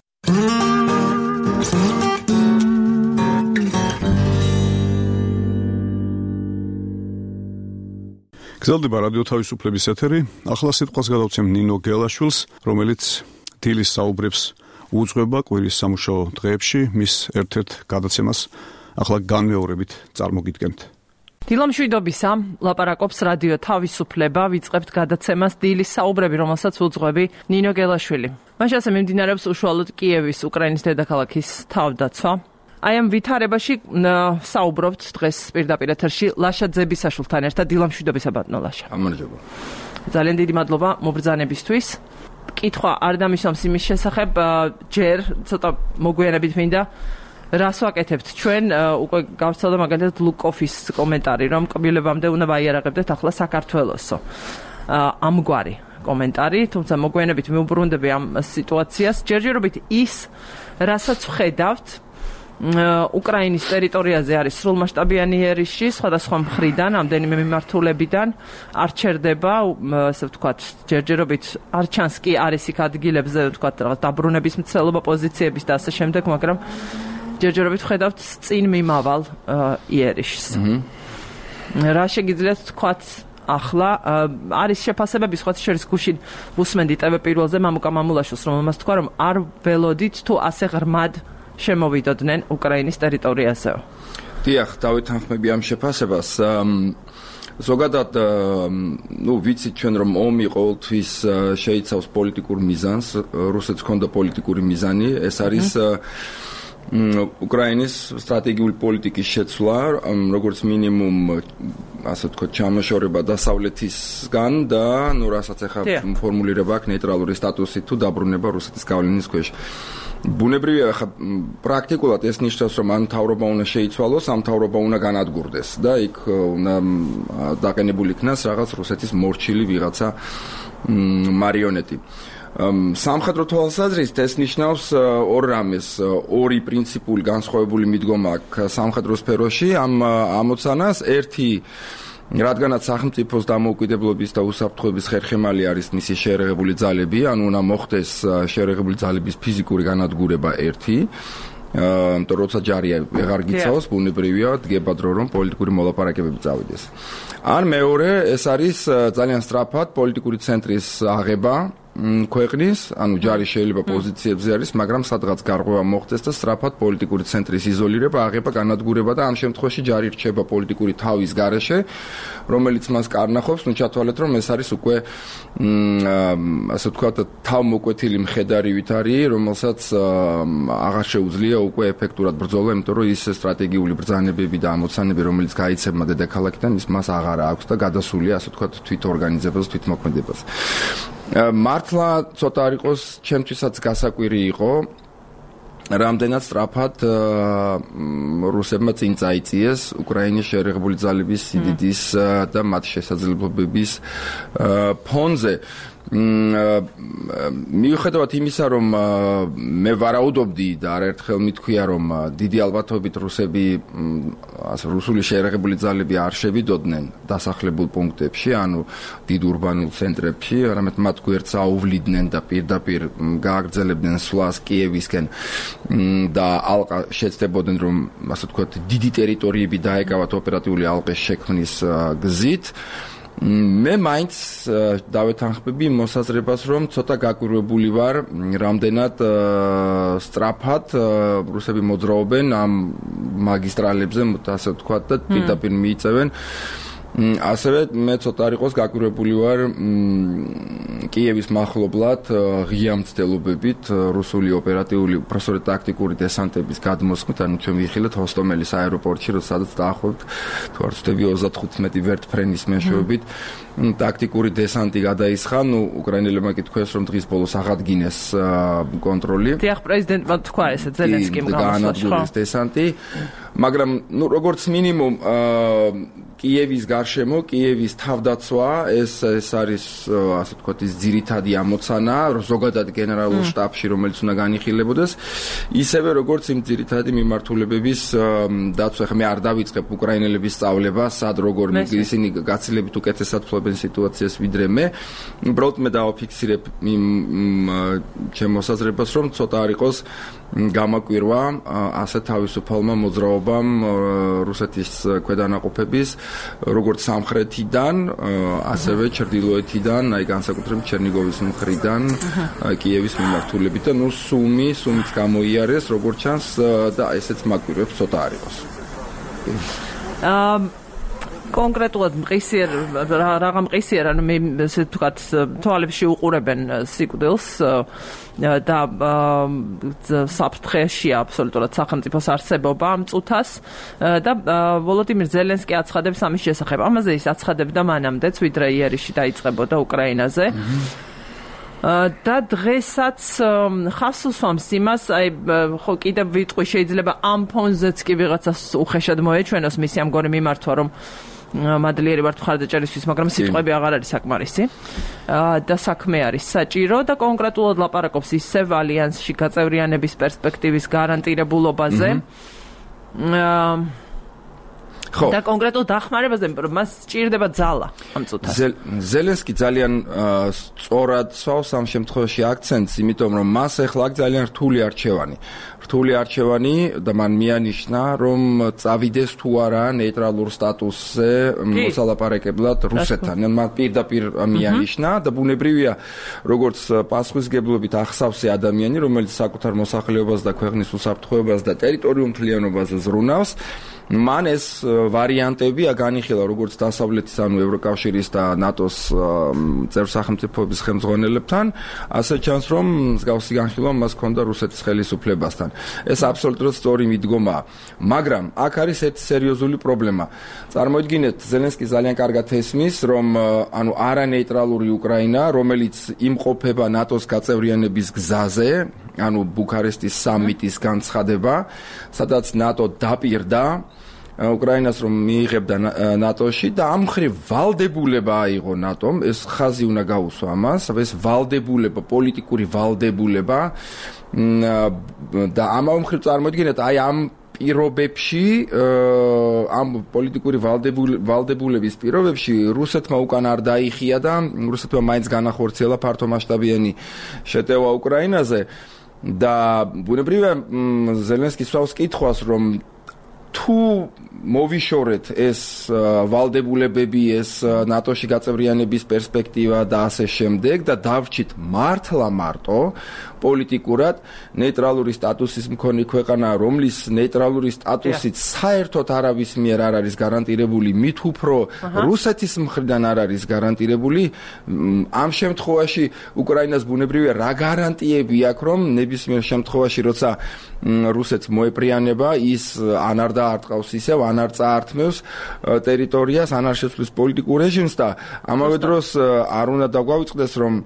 გზელდება რადიო თავისუფლების ეთერი. ახლა სიტყვას გადავცემ ნინო გელაშვილს, რომელიც დილის საუბრებს უძღვება კვირის სამუშაო დღეებში, მის ერთ-ერთ გადაცემას ახლა განმეორებით წარმოგიდგენთ. დილამშვიდობისა, ლაპარაკობს რადიო თავისუფლება, ვიწყებთ გადაცემას დილის საუბრები, რომელსაც უძღვები ნინო გელაშვილი. მაშასე მიმდინარეობს უშუალოდ კიევის, უკრაინის დედაქალაქის თავდაცვა. აი ამ ვითარებაში საუბრობთ დღეს პირდაპირ ეთერში ლაშა ძებისაშვილთან ერთად. დილამშვიდობისა ბატონო ლაშა. გამარჯობა. ძალიან დიდი მადლობა მობრძანებისთვის. კითხვა არ დამისვამს იმის შესახებ, ჯერ ცოტა მოგვიანებით მინდა რას ვაკეთებთ ჩვენ, უკვე გავცალდა მაგალითად ლუკოფის კომენტარი, რომ კბილებამდე უნდა ვაიარაღებდეთ ახლა საქართველოსო. ამგვარი კომენტარი, თუმცა მოგვიანებით მიუბრუნდები ამ სიტუაციას. ჯერჯერობით ის, რასაც ვხედავთ, უკრაინის ტერიტორიაზე არის სრულმასშტაბიანი ერიში, სხვადასხვა მხრიდან, ამდენიმე მიმართულებიდან არ ჩერდება, ასე ვთქვათ, ჯერჯერობით არ ჩანს კი არის იქ ადგილებზე, ვთქვათ, რაღაც დაბრუნების მცდელობა პოზიციების და ასე შემდეგ, მაგრამ ჯერჯერობით ვხედავთ წინ მიმავალ იერიშს. რა შეგიძლიათ თქვათ ახლა არის შეფასებები სხვა შორის გუშინ ვუსმენდი ტევ პირველზე მამუკა მამულაშვილს, რომელმაც თქვა, რომ არ ველოდით თუ ასე ღრმად შემოვიდოდნენ უკრაინის ტერიტორიაზე. დიახ, დავეთანხმები ამ შეფასებას. ზოგადად, ვიცით ჩვენ რომ ომი ყოველთვის შეიცავს პოლიტიკურ მიზანს, რუსეთს ჰქონდა პოლიტიკური მიზანი, ეს არის უკრაინის სტრატეგიული პოლიტიკის შეცვლა, როგორც მინიმუმ ასე ვთქვათ, ჩამოშორება დასავლეთისგან და ნუ რასაც ახლა ფორმულირება აქვს ნეიტრალური სტატუსი თუ დაბრუნება რუსეთის გავლენის ქვეშ. ბუნებრივია ხა პრაქტიკულად ეს ნიშნავს რომ ამ მთავრობა უნდა შეიცვალოს, ამ მთავრობა უნდა განადგურდეს და იქ უნდა დაყენებული იქნას რაღაც რუსეთის მორჩილი ვიღაცა მარიონეტი. სამხედრო თვალსაზრისით ეს ნიშნავს ორ რამეს, ორი პრინციპული განსხვავებული მიდგომა აქვს სამხედრო სფეროში ამ ამოცანას. ერთი რადგანაც სახელმწიფოს დამოუკიდებლობის და უსაფრთხოების ხერხემალი არის მისი შეერაღებული ძალები, ანუ უნდა მოხდეს შეერაღებული ძალების ფიზიკური განადგურება ერთი, იმიტომ როცა ჯარი აღარ გიცავს, ბუნებრივია დგება დრო რომ პოლიტიკური მოლაპარაკებები წავიდეს. ან მეორე, ეს არის ძალიან სწრაფად პოლიტიკური ცენტრის აღება ქვეყნის, ანუ ჯარი შეიძლება პოზიციებზე არის, მაგრამ სადღაც გარღვევა მოხდეს და სწრაფად პოლიტიკური ცენტრის იზოლირება, აღება, განადგურება და ამ შემთხვევაში ჯარი რჩება პოლიტიკური თავის გარეშე, რომელიც მას კარნახობს, ნუ ჩათვალეთ რომ ეს არის უკვე ასე ვთქვათ, თავმოკვეთილი მხედარივით არის, რომელსაც აღარ შეუძლია უკვე ეფექტურად ბრძოლა, იმიტომ რომ ის სტრატეგიული ბრძანებები და ამოცანები, რომელიც გაიცემა დედაქალაქიდან, ის მას აღარ აქვს და გადასულია, ასე ვთქვათ, თვითორგანიზებას, თვითმოქმედებას. მართლა ცოტა არ იყოს ჩემთვისაც გასაკვირი იყო რამდენად სწრაფად რუსებმა წინ წაიწიეს უკრაინის შეერაღებული ძალების სიდიდის და მათ შესაძლებლობების ფონზე. მიუხედავად იმისა, რომ მე ვარაუდობდი და არაერთხელ მithქვია, რომ დიდი ალბათობით რუსები რუსული შეერაღებული ძალები არ შევიდოდნენ დასახლებულ პუნქტებში, ანუ დიდ ურბანულ ცენტრებში, არამედ მათ გვერდს აუვლიდნენ და პირდაპირ გააგრძელებდნენ სვლას კიევისკენ და ალყა შეცდებოდნენ, რომ ასე ვთქვათ, დიდი ტერიტორიები დაეკავათ ოპერატიული ალყის შექმნის გზით. მე მაინც დავეთანხმები მოსაზრებას, რომ ცოტა გაკვირვებული ვარ, რამდენად სწრაფად რუსები მოძრაობენ ამ მაგისტრალებზე, ასე ვთქვათ, და პირდაპირ მიიწევენ. ასევე მე ცოტა არ იყოს გაკვირვებული ვარ კიევის მახლობლად ღია მცდელობებით რუსული ოპერატიული უბრალოდ ტაქტიკური დესანტების გადმოსხმით, ანუ ჩვენ ვიხილეთ ჰოსტომელის აეროპორტში, სადაც დაახლოებით თუ არ ვცდები 35 ვერტფრენის მეშვეობით ტაქტიკური დესანტი გადაისხა, ნუ უკრაინელებმა კითხეს, რომ დღის ბოლოს აღადგინეს კონტროლი. დიახ, პრეზიდენტმა თქვა ესე ზელენსკიმ განადგურეს დესანტი, მაგრამ ნუ როგორც მინიმუმ კიევის გარშემო, კიევის თავდაცვა, ეს არის, ასე ვთქვათ, ის ძირითადი ამოცანა, ზოგადად გენერალურ შტაბში, რომელიც უნდა განიხილებოდეს, ისევე როგორც იმ ძირითადი მიმართულებების დაცვა. ხა მე არ დავიწყებ უკრაინელების სწავლებას, სად როგორ ისინი გაცილებით უკეთესად ფლობენ სიტუაციას ვიდრე მე. უბრალოდ მე დავაფიქსირებ იმ ჩემ მოსაზრებას, რომ ცოტა არ იყოს გამაკვირვა ასე თავისუფალმა მოძრაობამ რუსეთის ქვედანაყოფების როგორც სამხრეთიდან, ასევე ჩრდილოეთიდან, აი განსაკუთრებით ჩერნიგოვის მხრიდან, კიევის მიმართულებით და ნუ სუმიც გამოიარეს, როგორც ჩანს და ესეც მაკვირვებს ცოტა არ იყოს. კონკრეტულად მყისიერ რაღა მყისიერ, ანუ მე ესე ვთქვათ, თვალებში უყურებენ სიკვდილს და საფრთხეში აბსოლუტურად სახელმწიფოს არსებობა ამ წუთას და ვოლოდიმირ ზელენსკი აცხადებს ამის შესახებ. ამაზე ის აცხადებდა მანამდეც, ვიდრე იერიში დაიწყებოდა უკრაინაზე. და დღესაც ხას უსვამს იმას, აი ხო კიდევ ვიტყვი, შეიძლება ამ ფონზეც კი ვიღაცას უხეშად მოეჩვენოს მისი ამგვარი მიმართვა, რომ მადლიერი ვარ მხარდაჭერისთვის, მაგრამ სიტყვები აღარ არის საკმარისი და საქმე არის საჭირო და კონკრეტულად ლაპარაკობს ისევ ალიანსში გაწევრიანების პერსპექტივის გარანტირებულობაზე. ხო. და კონკრეტულ დახმარებაზე, რომ მას სჭირდება ძალა ამ წუთას. ზელენსკი ძალიან სწორად სვავს ამ შემთხვევაში აქცენტს, იმიტომ რომ მას ახლა აქვს ძალიან რთული არჩევანი. რთული არჩევანი და მან მიანიშნა, რომ წავიდეს თუ არა ნეიტრალურ სტატუსზე მოსალაპარაკებლად რუსეთთან. მან პირდაპირ მიანიშნა და ბუნებრივია, როგორც პასუხისგებლობით ახსავსე ადამიანი, რომელიც საკუთარ მოსახლეობას და ქვეყნის უსაფრთხოებას და ტერიტორიულ მთლიანობაზე ზრუნავს, მან ეს ვარიანტები განიხილა როგორც დასავლეთის ანუ ევროკავშირის და ნატოს წევრ სახელმწიფოების ხელმძღვანელებთან, ასე ჩანს რომ მსგავსი განხილვა მას ჰქონდა რუსეთის ხელისუფლებასთან. ეს აბსოლუტურად სწორი მიდგომაა, მაგრამ აქ არის ერთი სერიოზული პრობლემა. წარმოიდგინეთ, ზელენსკი ძალიან კარგად ესმის, რომ ანუ არანეიტრალური უკრაინა, რომელიც იმყოფება ნატოს გაწევრიანების გზაზე, ანუ ბუქარესტის სამიტის განცხადება, სადაც ნატო დაპირდა უკრაინას რომ მიიღებდა ნატოში და ამ მხრივ ვალდებულება აიღო ნატომ, ეს ხაზი უნდა გაუსვა ამას, ეს ვალდებულება, პოლიტიკური ვალდებულება და ამავე მხრივ წარმოიდგინეთ, აი ამ პირობებში, ამ პოლიტიკური ვალდებულების პირობებში რუსეთმა უკან არ დაიხია და რუსეთმა მაინც განახორციელა ფართომასშტაბიანი შეტევა უკრაინაზე და ბუნებრივია ზელენსკის სვავს კითხვას რომ თუ მოვიშორეთ ეს ვალდებულებები, ეს ნატოში გაწევრიანების პერსპექტივა და ასე შემდეგ და დავრჩით მართლა მარტო პოლიტიკურად ნეიტრალური სტატუსის მქონე ქვეყანა, რომლის ნეიტრალური სტატუსით საერთოდ არავის მიერ არ არის გარანტირებული, მით უფრო რუსეთის მხრიდან არ არის გარანტირებული, ამ შემთხვევაში უკრაინას ბუნებრივია რა გარანტიები აქვს, რომ ნებისმიერ შემთხვევაში, როცა რუსეთს მოეპრიანება, ის ან არ დაარტყავს ისევ, ან არ წაართმევს ტერიტორიას, ან არ შეცვლის პოლიტიკურ რეჟიმს და ამავე დროს არ უნდა დაგვავიწყდეს, რომ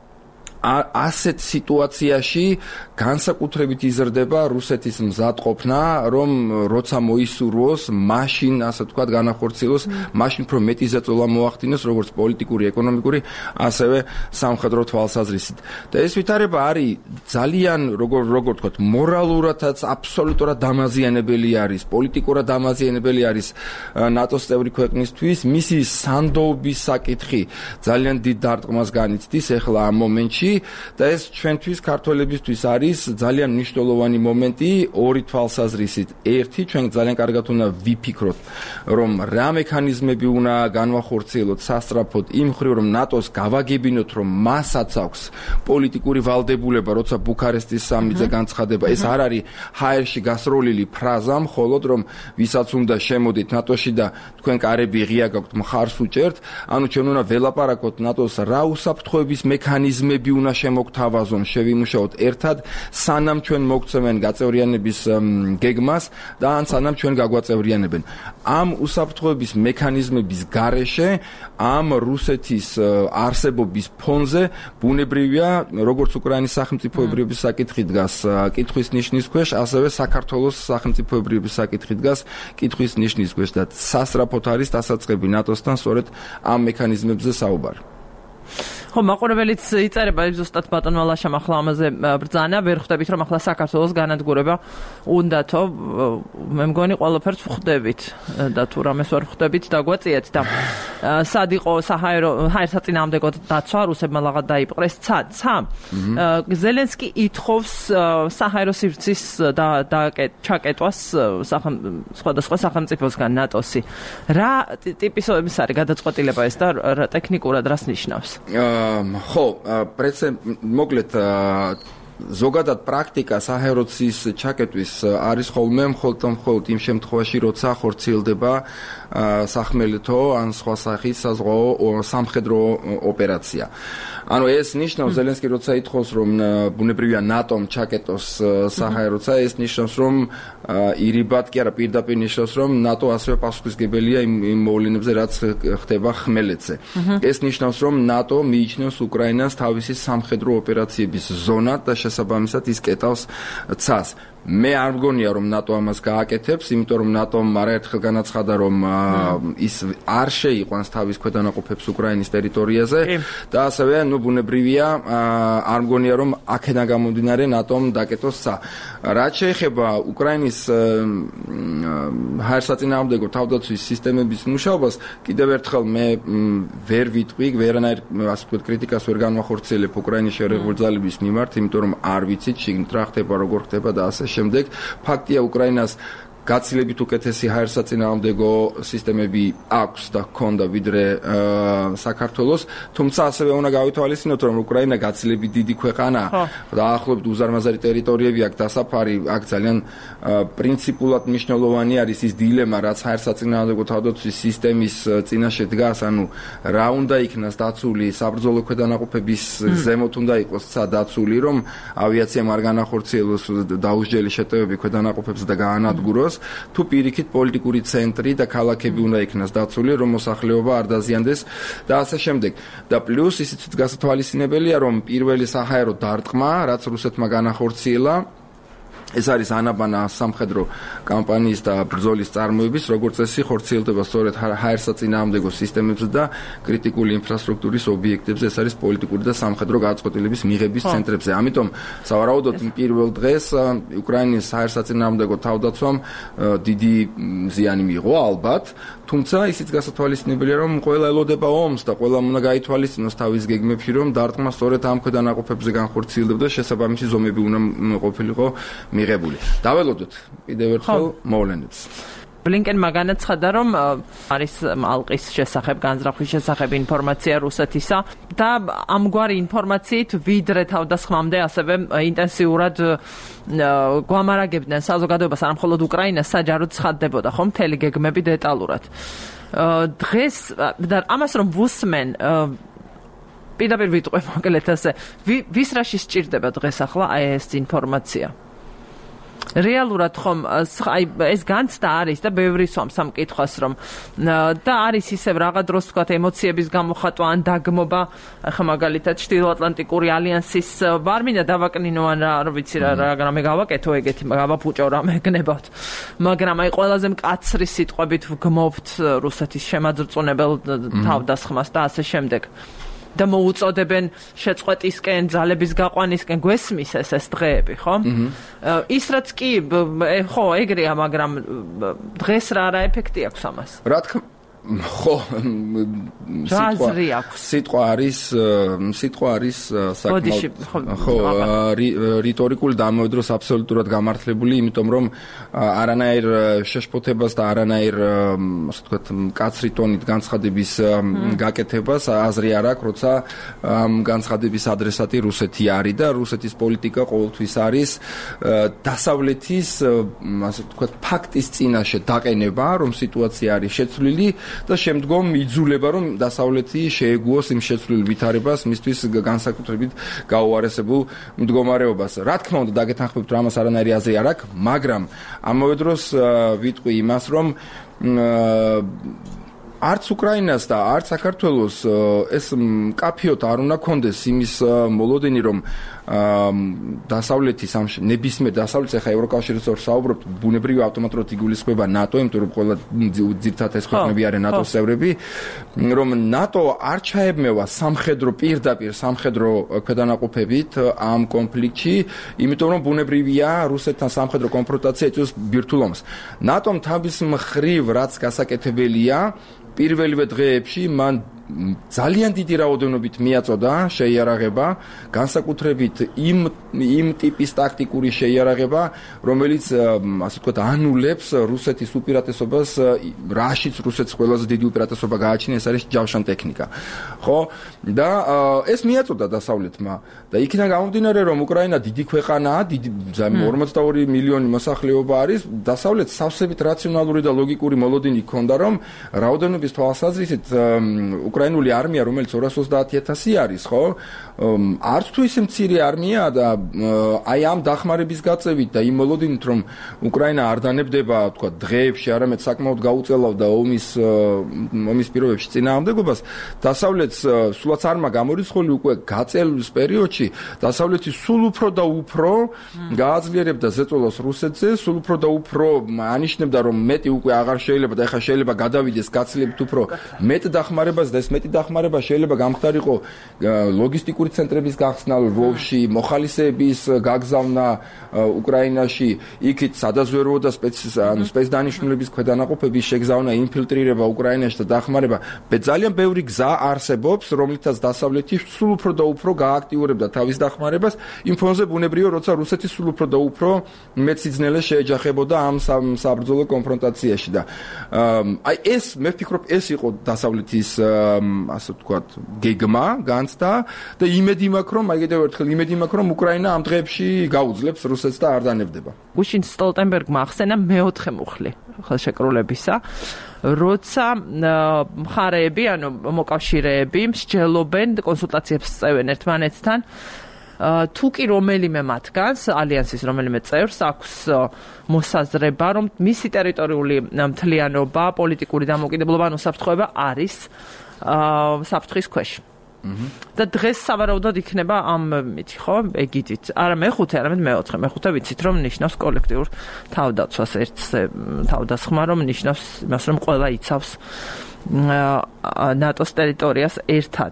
ასეთ სიტუაციაში განსაკუთრებით იზრდება რუსეთის მზადყოფნა, რომ როცა მოისურვოს, მაშინ, ასე ვთქვათ, განახორციელოს, მაშინ უფრო მეტი ზეწოლა მოახდინოს, როგორც პოლიტიკური, ეკონომიკური, ასევე სამხედრო თვალსაზრისით. და ეს ვითარება არის ძალიან, როგორ ვთქვათ, მორალურადაც აბსოლუტურად დამაზიანებელი არის, პოლიტიკურად დამაზიანებელი არის ნატოს წევრი ქვეყნისთვის, მისი სანდოობის საკითხი ძალიან დიდ დარტყმას განიცდის ახლა ამ მომენტში. და ეს ჩვენთვის ქართველებისთვის არის ძალიან მნიშვნელოვანი მომენტი ორი თვალსაზრისით. ერთი, ჩვენ ძალიან კარგად უნდა ვიფიქროთ, რომ რა მექანიზმები უნდა განვახორციელოთ სასწრაფოდ იმ მხრივ, რომ ნატოს გავაგებინოთ, რომ მასაც აქვს პოლიტიკური ვალდებულება, როცა ბუქარესტის სამიტზე განცხადება. ეს არ არის ჰაერში გასროლილი ფრაზა, მხოლოდ რომ ვისაც უნდა შემოდით ნატოში და თქვენ კარები ღია გაქვთ, მხარს უჭერთ, ანუ ჩვენ უნდა ველაპარაკოთ ნატოს რა უსაფრთხოების მექანიზმები უნდა შემოგთავაზონ, შევიმუშაოთ ერთად, სანამ ჩვენ მოგცემენ გაწევრიანების გეგმას და ან სანამ ჩვენ გაგვაწევრიანებენ. ამ უსაფრთხოების მექანიზმების გარეშე, ამ რუსეთის არსებობის ფონზე ბუნებრივია, როგორც უკრაინის სახელმწიფოებრიობის საკითხი დგას კითხვის ნიშნის ქვეშ, ასევე საქართველოს სახელმწიფოებრიობის საკითხი დგას კითხვის ნიშნის ქვეშ და სასწრაფოდ არის დასაწყები ნატოსთან სწორედ ამ მექანიზმებზე საუბარი. ხო, მაყურებელიც იწერება ზუსტად ბატონმა ლაშამ ახლა ამაზე ბრძანა, ვერ ხვდებით რომ ახლა საქართველოს განადგურება უნდათო, მე მგონი ყველაფერს ვხვდებით და თუ რამეს ვერ ხვდებით დაგვაწიეთ და სად იყო საჰაერო საწინააღმდეგო დაცვა, რუსებმა ლაღად დაიპყრეს ცა. ზელენსკი ითხოვს საჰაერო სივრცის ჩაკეტვას სხვადასხვა სახელმწიფოსგან ნატოსი. რა ტიპის არის გადაწყვეტილება ეს და ტექნიკურად რას ნიშნავს? ხო, მოკლედ ზოგადად პრაქტიკა საჰაეროცის ჩაკეტვის არის ხოლმე მხოლოდ იმ შემთხვევაში, როცა ხორციელდება სახმელეთო ან სხვა სახის საზღვაო სამხედრო ოპერაცია. ანუ ეს ნიშნავს ზელენსკი როცა ითხოვს რომ ბუნებრივია ნატომ ჩაკეტოს საჰაეროცა, ეს ნიშნავს რომ ირიბად კი არა პირდაპირ ნიშნავს რომ ნატო ასევე პასუხისმგებელია იმ მოვლენებზე რაც ხდება ხმელეთზე. ეს ნიშნავს რომ ნატო მიიჩნევს უკრაინას თავისი სამხედრო ოპერაციების ზონად და შესაბამისად ის კეტავს ცას. მე არ მგონია რომ ნატო ამას გააკეთებს, იმიტომ რომ ნატომ არაერთხელ განაცხადა რომ ის არ შეიყვანს თავის ქვედანაყოფებს უკრაინის ტერიტორიაზე და ასევე ბუნებრივია არ მგონია რომ აქედან გამომდინარე ნატომ დაკეტოს ცა. რაც შეეხება უკრაინის ჰაერსაწინააღმდეგო თავდაცვის სისტემების მუშაობას, კიდევ ერთხელ მე ვერ ვიტყვი, ვერანაირ ასე ვთქვათ კრიტიკას ვერ განვახორციელებ უკრაინის შერეულ ძალების მიმართ, იმიტომ რომ არ ვიცით შიგნით რა ხდება, როგორ ხდება და ასე შემდეგ. ფაქტია უკრაინას გაცილებით უკეთესი ჰაერსაწინააღმდეგო სისტემები აქვს და ჰქონდა ვიდრე საქართველოს, თუმცა ასევე უნდა გავითვალისწინოთ, რომ უკრაინა გაცილებით დიდი ქვეყანაა და ახლობით უზარმაზარი ტერიტორიები აქვს დასაფარი, აქ ძალიან პრინციპულად მნიშვნელოვანი არის ის დილემა, რაც ჰაერსაწინააღმდეგო თავდაცვის სისტემის წინაშე დგას, ანუ რა უნდა იქნას დაცული საბრძოლო ქვედანაყოფების ზემოთ უნდა იყოს დაცული, რომ ავიაციამ არ განახორციელოს დაუსჯელი შეტევები ქვედანაყოფებზე და გაანადგუროს, თუ პირიქით პოლიტიკური ცენტრი და ქალაქები უნდა იქნას დაცული, რომ მოსახლეობა არ დაზიანდეს და ასე შემდეგ. და პლუს ისიც გასათვალისწინებელია, რომ პირველი საჰაერო დარტყმა, რაც რუსეთმა განახორციელა, ეს არის ანაბანა სამხედრო კამპანიის და ბრძოლის წარმოების, როგორც წესი ხორციელდება სწორედ ჰაერსაწინააღმდეგო სისტემებზე და კრიტიკული ინფრასტრუქტურის ობიექტებზე, ეს არის პოლიტიკური და სამხედრო გადაწყვეტილების მიღების ცენტრებზე. ამიტომ სავარაუდოდ პირველ დღეს უკრაინის ჰაერსაწინააღმდეგო თავდაცვამ დიდი ზიანი მიიღო ალბათ, თუმცა ისიც გასათვალისწინებელია, რომ ყველა ელოდება ომს და ყველა უნდა გაითვალისწინოს თავის გეგმებში, რომ დარტყმა სწორედ ამ ქვედანაყოფებზე განხორციელდება, შესაბამისი ზომები უნდა ყოფილიყო მიღებული. დაველოდოთ კიდევ ერთხელ მოვლენებს. ბლინკენმა განაცხადა, რომ არის ალყის შესახებ, განზრახვის შესახებ ინფორმაცია რუსეთისა და ამგვარი ინფორმაციით ვიდრე თავდასხმამდე ასევე ინტენსიურად გვამარაგებდნენ საზოგადოებას, არ მხოლოდ უკრაინას, საჯაროდ ცხადდებოდა ხომ მთელი გეგმები დეტალურად. დღეს და ამას რომ ვუსმენ პირდაპირ ვიტყვე მოკლედ ასე, ვის რაში სჭირდება დღეს ახლა ეს ინფორმაცია? რეალურად ხომ ეს განცდა არის და ბევრი სვამს ამ კითხვას, რომ და არის ისევ რაღაც დროს თქვათ ემოციების გამოხატვა ან დაგმობა, ახლა მაგალითად ჩრდილოატლანტიკური ალიანსის არ მინდა დავაკნინო ან რა ვიცი რამე გავაკეთო ეგეთი გავაფუჭო რამე გნებავთ, მაგრამ აი ყველაზე მკაცრი სიტყვებით ვგმობთ რუსეთის შემაძრწუნებელ თავდასხმას და ასე შემდეგ. და მოუწოდებენ შეწყვეტისკენ, ძალების გაყვანისკენ, გვესმის ეს დღეები, ხო? ის რაც კი, ხო, ეგრეა, მაგრამ დღეს რა ეფექტი აქვს ამას? რა თქმა ხო, სიტყვა არის საკმაოდ ხო, რიტორიკული და ამავე დროს აბსოლუტურად გამართლებული, იმიტომ რომ არანაირ შეშფოთებას და არანაირ, ასე ვთქვათ, მკაცრი ტონით განცხადების გაკეთებას აზრი არ აქვს, როცა განცხადების ადრესატი რუსეთი არის და რუსეთის პოლიტიკა ყოველთვის არის დასავლეთის, ასე ვთქვათ, ფაქტის წინაშე დაყენება, რომ სიტუაცია არის შეცვლილი და შემდგომ იძულება, რომ დასავლეთი შეეგუოს იმ შეცვლილ ვითარებას, მისთვის განსაკუთრებით გაუარესებულ მდგომარეობას. რა თქმა უნდა, დაგეთანხმებთ, რომ ამას არანაირი აზრი არ აქვს, მაგრამ ამავე დროს ვიტყვი იმას, რომ არც უკრაინას და არც საქართველოს ეს მკაფიოდ არ უნდა კონდეს იმის მოლოდინი, რომ დასავლეთის ამ ნებისმიერ დასავლეთს ახლა ევროკავშირის ორ საუბრობთ, ბუნებრივი ავტომატურად იგულისხმება ნატო, იმიტომ რომ ყველა ძირთად ეს ქვეყნები არიან ნატოს წევრები, რომ ნატო არ ჩაებმევა პირდაპირ სამხედრო ქვედანაყოფებით ამ კონფლიქტში, იმიტომ რომ ბუნებრივია რუსეთთან სამხედრო კონფრონტაცია იწვევს ბირთვულ ომს. ნატომ თავის მხრივ რაც გასაკეთებელია, პირველივე დღეებში მან ძალიან დიდი რაოდენობით მიაწოდა შეიარაღება, განსაკუთრებით იმ ტიპის ტაქტიკური შეიარაღება, რომელიც ასე ვთქვათ ანულებს რუსეთის უპირატესობას, რაშიც რუსეთს ყველაზე დიდი უპირატესობა გააჩნია, ეს არის ჯავშან ტექნიკა. ხო? და ეს მიაწოდა დასავლეთმა და იქიდან გამომდინარე, რომ უკრაინა დიდი ქვეყანაა, 42 მილიონი მოსახლეობა არის, დასავლეთს სავსებით რაციონალური და ლოგიკური მოლოდინი ჰქონდა, რომ რაოდენობის თვალსაზრისით უკრაინული არმია, რომელიც 230,000 არის, ხო? არც თუ ისე მცირე არმიაა და აი ამ დახმარების გაწევით და იმ მოლოდინით, რომ უკრაინა არ დანებდება, თქვა, დღეებში, არამედ საკმაოდ გაუწელავდა ომის პირობებში წინააღმდეგობას, დასავლეთს სულაც არმა გამორიცხული უკვე გაწევის პერიოდში, დასავლეთი სულ უფრო და უფრო გააძლიერებდა ზეწოლას რუსეთზე, სულ უფრო და უფრო ანიშნებდა, რომ მეტი უკვე აღარ შეიძლება და ეხლა შეიძლება გადავიდეს გაცილებით უფრო მეტ დახმარებას და ეს ეს მეტი დახმარება შეიძლება გამხდარიყო ლოგისტიკური ცენტრების გახსნა ლვოვში, მოხალისეების გაგზავნა უკრაინაში, იქით სადაზვერვო და სპეცდანიშნულების ქვედანაყოფების შეგზავნა, ინფილტრირება უკრაინაში და დახმარება. ძალიან ბევრი გზა არსებობს, რომლითაც დასავლეთი სულ უფრო და უფრო გააქტიურებდა თავის დახმარებას იმ ფონზე ბუნებრივია, როცა რუსეთი სულ უფრო და უფრო მეც სიძნელეს შეეჯახებოდა ამ საბრძოლო კონფრონტაციაში და აი ეს მე ვფიქრობ ეს იყო დასავლეთის ასე ვთქვათ გეგმა განცდა და იმედი მაქვს რომ აი კიდევ ერთხელ იმედი მაქვს რომ უკრაინა ამ დღეებში გაუძლებს რუსეთს და არ დანებდება. გუშინ სტოლტენბერგმა ახსენა მეოთხე მუხლი ხელშეკრულებისა, როცა მხარეები, ანუ მოკავშირეები მსჯელობენ კონსულტაციებს წევენ ერთმანეთთან თუ კი რომელიმე მათგანს, ალიანსის რომელიმე წევრს აქვს მოსაზრება, რომ მისი ტერიტორიული მთლიანობა, პოლიტიკური დამოუკიდებლობა, ანუ საფრთხეობა არის საფრთხის ქვეშ. და დღეს სავარაუდოდ იქნება ამ მითი, ხო, ეგიდით. არა მეხუთე, არამედ მეოთხე. მეხუთე ვიცით, რომ ნიშნავს კოლექტიურ თავდაცვას, ერთზე თავდასხმა, რომ ნიშნავს იმას, რომ ყველა იცავს ნატოს ტერიტორიას ერთად.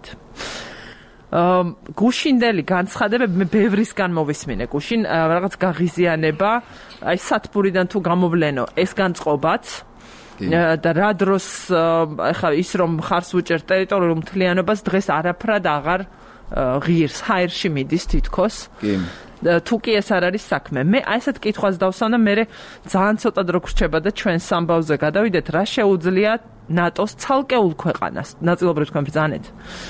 გუშინდელი განცხადებები მე ბევრისგან მოვისმინე გუშინ რაღაც გაღიზიანება აი სათბურიდან თუ გამოვლენო ეს განწყობაც და რა დროს ახლა ის რომ ხარს უჭერთ ტერიტორიულ მთლიანობას დღეს არაფრად აღარ ღირს ჰაერში მიდის თითქოს თუ კი ეს არ არის საქმე მე აი ესეთ კითხვას დავსვამ და მე ძალიან ცოტა დრო გრჩება და ჩვენ სამბავზე გადავიდეთ რა შეუძლია ნატოს ცალკეულ ქვეყანას ნაწილობრივ თქვენ ბრძანეთ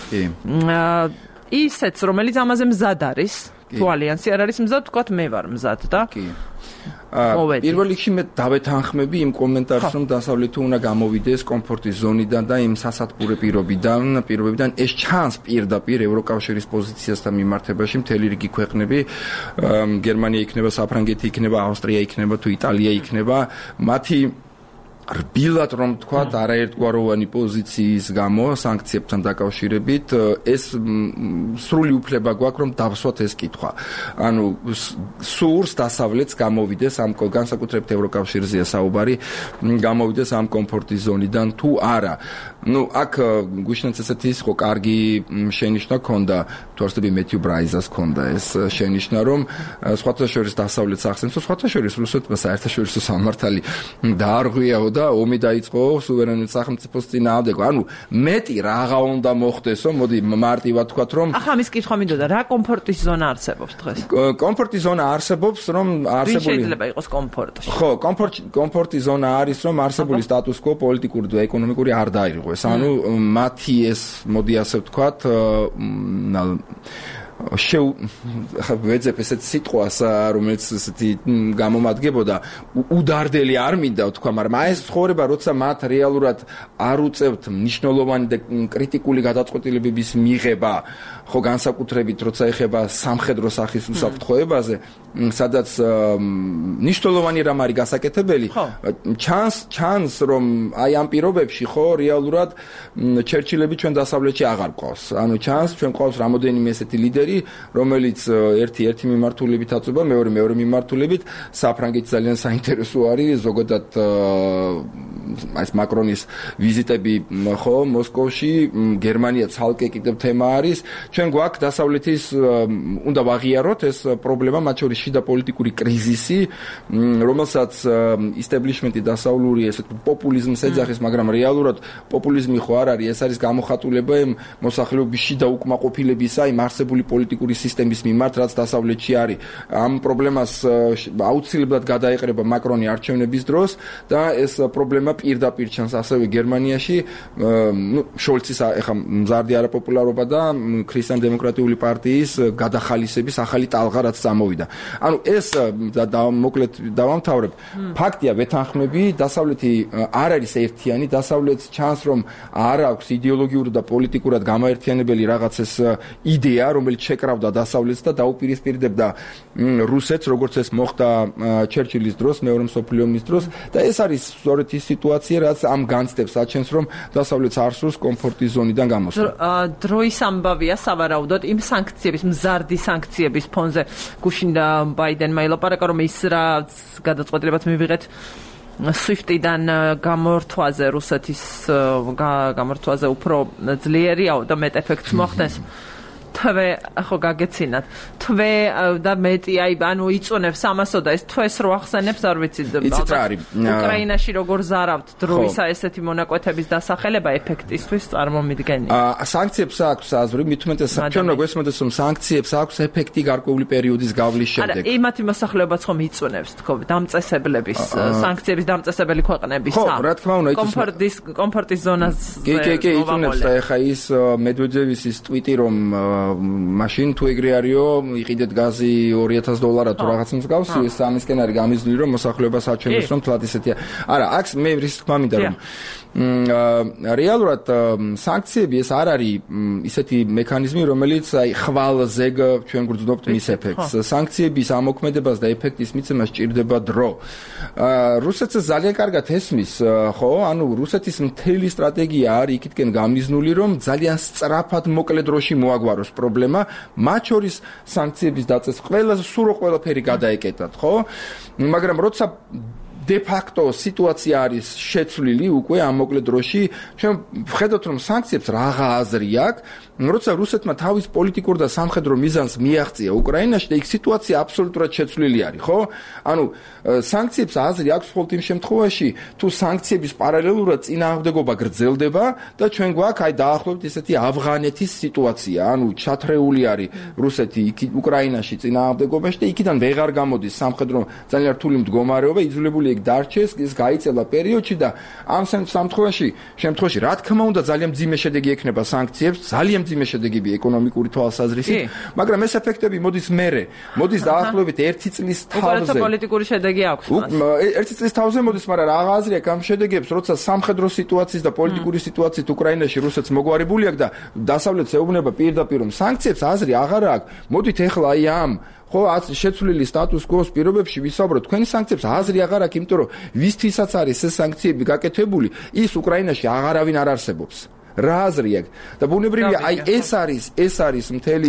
ისეც რომელიც ამაზე მზად არის თუ ალიანსი არ არის მზად თქვათ მე ვარ მზად და პირველ რიგში მე დავეთანხმები იმ კომენტარს რომ დასავლეთი უნდა გამოვიდეს კომფორტის ზონიდან და იმ სასათბურე პირობებიდან ეს ჩანს პირდაპირ ევროკავშირის პოზიციასთან მიმართებაში მთელი რიგი ქვეყნები გერმანია იქნება საფრანგეთი იქნება ავსტრია იქნება თუ იტალია იქნება მათი რბილად რომ თქვათ არაერთგვაროვანი პოზიციის გამო სანქციებთან დაკავშირებით ეს სრული უფლება გვაქვს რომ დავსვათ ეს კითხვა. ანუ სურს დასავლეთს გამოვიდეს ამ განსაკუთრებით ევროკავშირზეა საუბარი გამოვიდეს ამ კომფორტის ზონიდან თუ არა. ნუ აქ გუშინაც ესეთი იყო კარგი შენიშვნა ქონდა თუ არსები მეთიუ ბრაიზას ქონდა ეს შენიშვნა რომ სხვათა შორის დასავლეთს ახსენს სხვათა შორის რუსეთმა საერთაშორისო სამართალი დაარღვიაო და ომი დაიწყო სუვერენულ სახელმწიფოს წინააღმდეგ. ანუ მეტი რაღა უნდა მოხდესო, მოდი მარტივად თქვათ რომ ახლა მის კითხვა მინდოდა რა კომფორტის ზონა არსებობს დღეს? კომფორტის ზონა არსებობს რომ არსებული შეიძლება იყოს კომფორტში. ხო, კომფორტის ზონა არის რომ არსებული სტატუს კვო პოლიტიკური და ეკონომიკური არ დაირღვეს. ანუ მათი ეს მოდი ასე ვთქვათ ვეძებ ესეთ სიტყვას რომელიც ესეთი გამომადგებოდა უდარდელი არ მინდა ვთქვა მაგრამ აი ეს ცხოვრება როცა მათ რეალურად არ უწევთ მნიშვნელოვანი და კრიტიკული გადაწყვეტილებების მიღება ხო განსაკუთრებით როცა ეხება სამხედრო სახის უსაფრთხოებაზე სადაც მნიშვნელოვანი რამ არის გასაკეთებელი ჩანს რომ აი ამ პირობებში ხო რეალურად ჩერჩილები ჩვენ დასავლეთში აღარ ყავს ანუ ჩანს ჩვენ ყავს რამოდენიმე ესეთი ლიდერი რომელიც ერთი მიმართულებით აწובה მეორე მიმართულებით საფრანგეთი ძალიან საინტერესო არის ზოგადად ეს მაკრონის ვიზიტები ხო მოსკოვში გერმანია ცალკე კიდევ თემა არის ჩვენ გვაქვს დასავლეთის უნდა ვაღიაროთ ეს პრობლემა მათ შორის შიდა პოლიტიკური კრიზისი რომელსაც ისტაბლიშმენტი დასავლური ეს პოპულიზმს ეძახის მაგრამ რეალურად პოპულიზმი ხო არ არის ეს არის გამოხატულება მოსახლეობის შიდა უკმაყოფილებისა იმ არსებული პოლიტიკური სისტემის მიმართ რაც დასავლეთში არის ამ პრობლემას აუცილებლად გადაეყრება მაკრონი არჩევნების დროს და ეს პრობლემა პირდაპირ ჩანს ასევე გერმანიაში ნუ შოლცის ახლა მზარდი არაპოპულარობა და ქრისტიან-დემოკრატიული პარტიის გადახალისების ახალი ტალღა რაც წამოვიდა. ანუ ეს მოკლედ დავამთავრებ. ფაქტია ვეთანხმები, დასავლეთი არ არის ერთიანი, დასავლეთს ჩანს რომ არ აქვს იდეოლოგიური და პოლიტიკურად გამოერთიანებელი რაღაც ეს იდეა, რომელიც შეკრავდა დასავლეთს და დაუპირისპირდებდა რუსეთს, როგორც ეს მოხდა ჩერჩილის დროს, მეორე მსოფლიო ომის დროს და ეს არის სწორედ ის სიტუაცია, რაც ამ განცდებს აჩენს, რომ დასავლეთს არ სურს კომფორტის ზონიდან გამოსვლა. დროის ამბავია სავარაუდოდ იმ სანქციების, მზარდი სანქციების ფონზე გუშინ და ბაიდენმა ელაპარაკა, რომ ის რა გადაწყვეტილებაც მივიღეთ SWIFT-დან გამორთვაზე რუსეთის გამორთვაზე უფრო ძლიერია და მეტ ეფექტს მოხდენს. თვე ხო გაგეცინათ. თვე და მეტი აი ანუ იწონებს ამასო და ეს თვეს რო ახსენებს არ ვიცი. იცით რა არის? უკრაინაში როგორ ზარავთ დროისა ესეთი მონაკვეთების დასახელება ეფექტისთვის წარმომიდგენია. სანქციებს აქვს აზრი, მithumetes ჩვენ რო გვესმოდეს რომ სანქციებს აქვს ეფექტი გარკვეული პერიოდის გავლის შემდეგ. არა, იმათი მოსახლეობაც ხომ იწონებს თქო, დამწესებლების სანქციების დამწესებელი ქვეყნების ხო, რა თქმა უნდა, კომფორტის ზონას. კი, იწონებს და ეხა ის მედვედევის ის ტვიტი რომ მაშინ თუ ეგრე არისო, იყიდეთ გაზი $2000 თუ რაღაც მსგავს, ეს ამისკენ არის გამიზნული რომ მოსახლეობას აჩვენებს რომ თლად ისეთია. არა, აქ მე რის თქმა მინდა რომ რეალურად სანქციები ეს არ არის ისეთი მექანიზმი, რომელიც აი ხვალზეგ ჩვენ გვგრძნობთ მის ეფექტს. სანქციების ამოქმედებას და ეფექტის მიცემას სჭირდება დრო. რუსეთს ძალიან კარგად ესმის, ხო? ანუ რუსეთის მთელი სტრატეგია არის იქითკენ გამიზნული, რომ ძალიან სწრაფად მოკლე დროში მოაგვაროს პრობლემა, მათ შორის სანქციების დაწესება. ყველაფერი გადაეკეტათ, ხო? მაგრამ როცა de facto სიტუაცია არის შეცვლილი უკვე ამ მოკლე დროში, ჩვენ ვხედავთ რომ სანქციებს რაღა აზრი აქვს, როცა რუსეთმა თავის პოლიტიკურ და სამხედრო მიზანს მიაღწია უკრაინაში და იქ სიტუაცია აბსოლუტურად შეცვლილი არის, ხო? ანუ სანქციებს აზრი აქვს მხოლოდ იმ შემთხვევაში, თუ სანქციების პარალელურად წინააღმდეგობა გრძელდება და ჩვენ გვაქვს აი დაახლოებით ესეთი ავღანეთის სიტუაცია, ანუ ჩათრეული არის რუსეთი იქ უკრაინაში წინააღმდეგობაში და იქიდან ვეღარ გამოდის სამხედრო ძალიან რთული მდგომარეობა, იძულებული იქ დარჩეს, ის გაიწელა პერიოდში და ამ შემთხვევაში რა თქმა უნდა ძალიან მძიმე შედეგი ექნება სანქციებს, ძალიან მძიმე შედეგები ეკონომიკური თვალსაზრისით, მაგრამ ეს ეფექტები მოდის მერე, მოდის დაახლოებით 1 წლის თავზე. უბრალოდ პოლიტიკური შედეგი აქვს მას. 1 წლის თავზე მოდის, მაგრამ რა აზრი აქვს ამ შედეგებს, როცა სამხედრო სიტუაციის და პოლიტიკური სიტუაციით უკრაინაში რუსეთს მოგვარებული აქვს და დასავლეთს ეუბნება პირდაპირ რომ სანქციებს აზრი აღარ აქვს. მოდით ეხლა აი ამ ხო შეცვლილი სტატუს კოს პირობებში ვისაუბროთ, თქვენი სანქციებს აზრი აღარ აქვს, იმიტომ რომ ვისთვისაც არის ეს სანქციები გაკეთებული, ის უკრაინაში აღარავინ არ არსებობს. რა აზრი აქვს? და ბუნებრივია, აი ეს არის მთელი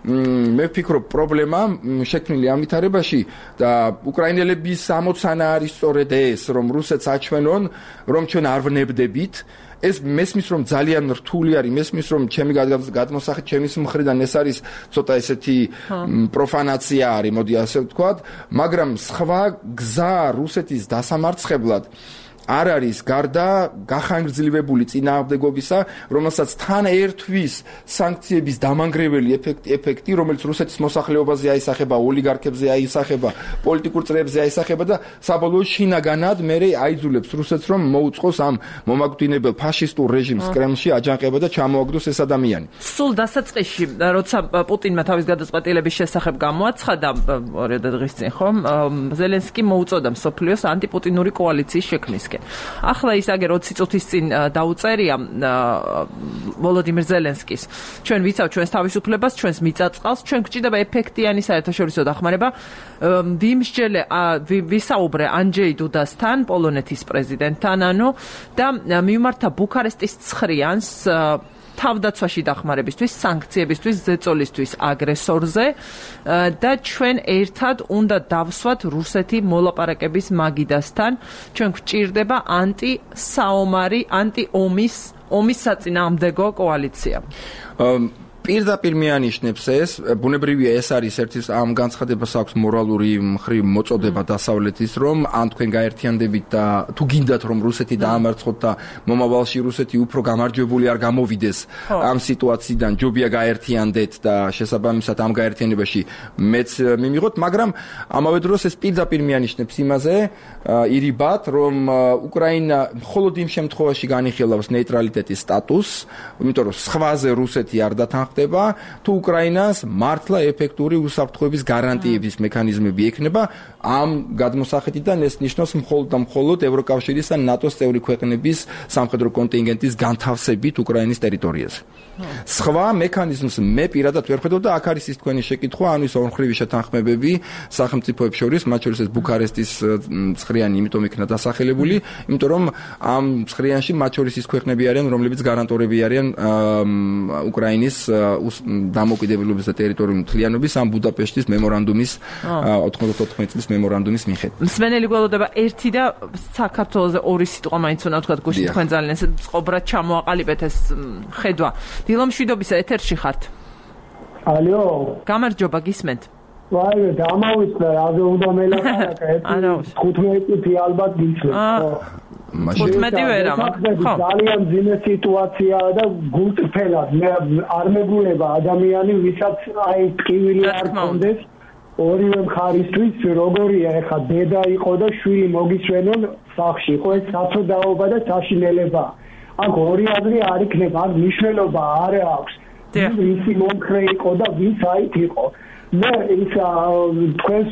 მე ვფიქრობ პრობლემა შექმნილი ამ ვითარებაში და უკრაინელების ამოცანა არის სწორედ ეს, რომ რუსეთს აჩვენონ, რომ ჩვენ არ ვნებდებით. ეს მესმის რომ ძალიან რთული არის, მესმის რომ ჩემი გადმოსახით ჩემის მხრიდან ეს არის ცოტა ესეთი პროფანაცია არის, მოდი ასე ვთქვათ, მაგრამ სხვა გზა რუსეთის დასამარცხებლად არ არის გარდა გახანგრძლივებული წინააღმდეგობისა, რომელსაც თან ერთვის სანქციების დამანგრეველი ეფექტი, რომელიც რუსეთის მოსახლეობაზე აისახება, ოლიგარქებზე აისახება, პოლიტიკურ წრეებზე აისახება და საბოლოო შინაგანად მერე აიძულებს რუსეთს რომ მოუწყოს ამ მომაკვდინებელ ფაშისტურ რეჟიმს კრემლში აჯანყება და ჩამოაგდოს ეს ადამიანი. სულ დასაწყისში, როცა პუტინმა თავის გადაწყვეტილების შესახებ გამოაცხადა 2 დღის წინ, ხო? ზელენსკი მოუწოდა მსოფლიოს ანტიპუტინური კოალიციის შექმნისკენ. ახლა ის აგერ 20 წუთის წინ დაუწერია ვოლოდიმირ ზელენსკის. ჩვენ ვიცავ ჩვენს თავისუფლებას, ჩვენს მიწაწყალს, ჩვენ გვჭირდება ეფექტიანი საერთაშორისო დახმარება. ვისაუბრე ანჯეი დუდასთან, პოლონეთის პრეზიდენტთან, და მიმართა ბუქარესტის 9-იანს თავდაცვაში დახმარებისთვის, სანქციებისთვის, ზეწოლისთვის აგრესორზე და ჩვენ ერთად უნდა დავსვათ რუსეთი მოლაპარაკების მაგიდასთან. ჩვენ გვჭირდება ანტისაომარი, ომის საწინააღმდეგო კოალიცია. პირდაპირ მეანიშნებს ეს, ბუნებრივია ეს არის ერთი ამ განცხადებას აქვს მორალური მხრივ მოწოდება დასავლეთის, რომ ან თქვენ გაერთიანდებით და თუ გინდათ რომ რუსეთი დაამარცხოთ და მომავალში რუსეთი უფრო გამარჯვებული არ გამოვიდეს ამ სიტუაციიდან, ჯობია გაერთიანდეთ და შესაბამისად ამ გაერთიანებაში მეც მიმიღოთ, მაგრამ ამავე დროს ეს პირდაპირ მეანიშნებს იმაზე ირიბად, რომ უკრაინა მხოლოდ იმ შემთხვევაში განიხილავს ნეიტრალიტეტის სტატუსს, იმიტომ რომ სხვაზე რუსეთი არ დათანხმდება თუ უკრაინას მართლა ეფექტური უსაფრთხოების გარანტიების მექანიზმები ექნება, ამ გადმოსახედიდან ეს ნიშნავს მხოლოდ და მხოლოდ ევროკავშირის და ნატოს წევრი ქვეყნების სამხედრო კონტინგენტის განთავსებით უკრაინის ტერიტორიაზე. სხვა მექანიზმს მე პირადად ვერ ხედავ და აქ არის ის თქვენი შეკითხვა, ანუ ის ორმხრივი შეთანხმებები სახელმწიფოებს შორის, მათ შორის ეს ბუქარესტის 9-იანი იმიტომ იქნა დასახელებული, იმიტომ რომ ამ 9-იანში მათ შორის ის ქვეყნები არიან, რომლებიც გარანტორები არიან უკრაინის დამოუკიდებლობის და ტერიტორიული მთლიანობის ამ ბუდაპეშტის მემორანდუმის 94 წლის მემორანდუმის მიხედვით. მსმენელი გველოდება ერთი და საქართველოზე ორი სიტყვა მაინც უნდა ვთქვათ გუშინ თქვენ ძალიან წყობრად ჩამოაყალიბეთ ეს ხედვა. დილო მშვიდობისა ეთერში ხართ. ალო. გამარჯობა გისმენთ. ვაი, დამავიწყდა, რაზე უნდა მელაპარაკა, 15 ალბათ გისმენთ. 15 ვერა, ხო. ძალიან ძიმე სიტუაციაა და გულწრფელად მე არ მეგულება ადამიანი, ვისაც აი ტკივილი არ კონდეს ორივე მხარისთვის როგორია ეხა დედა იყო და შვილი მოგისვენონ სახში, ხო ეს საწოდაობა და საშინელება. აქ ორი აზრი არ იქნება, აქ მნიშვნელობა არ აქვს. ვისი მომხრე იყო და ვის აით იყო. მე ის თქვენს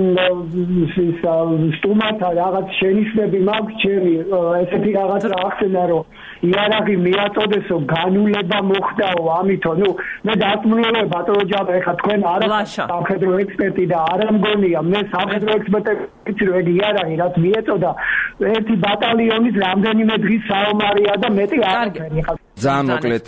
სტუმართა რაღაც შენიშვნები მაქვს ჩემი ესეთი რაღაც ახსენა რომ იარაღი მიაწოდესო განულება მოხდაო ამითო ნუ მე დაწმუნებული ბატონო ჯაბა ეხა თქვენ არა სამხედრო ექსპერტი და არ ამგონია მე სამხედრო ექსპერტი რომ ეგ იარაღი რაც მიეწოდა ერთი ბატალიონის რამდენიმე დღის საომარია და მეტი არაფერი ხა ძალიან მოკლედ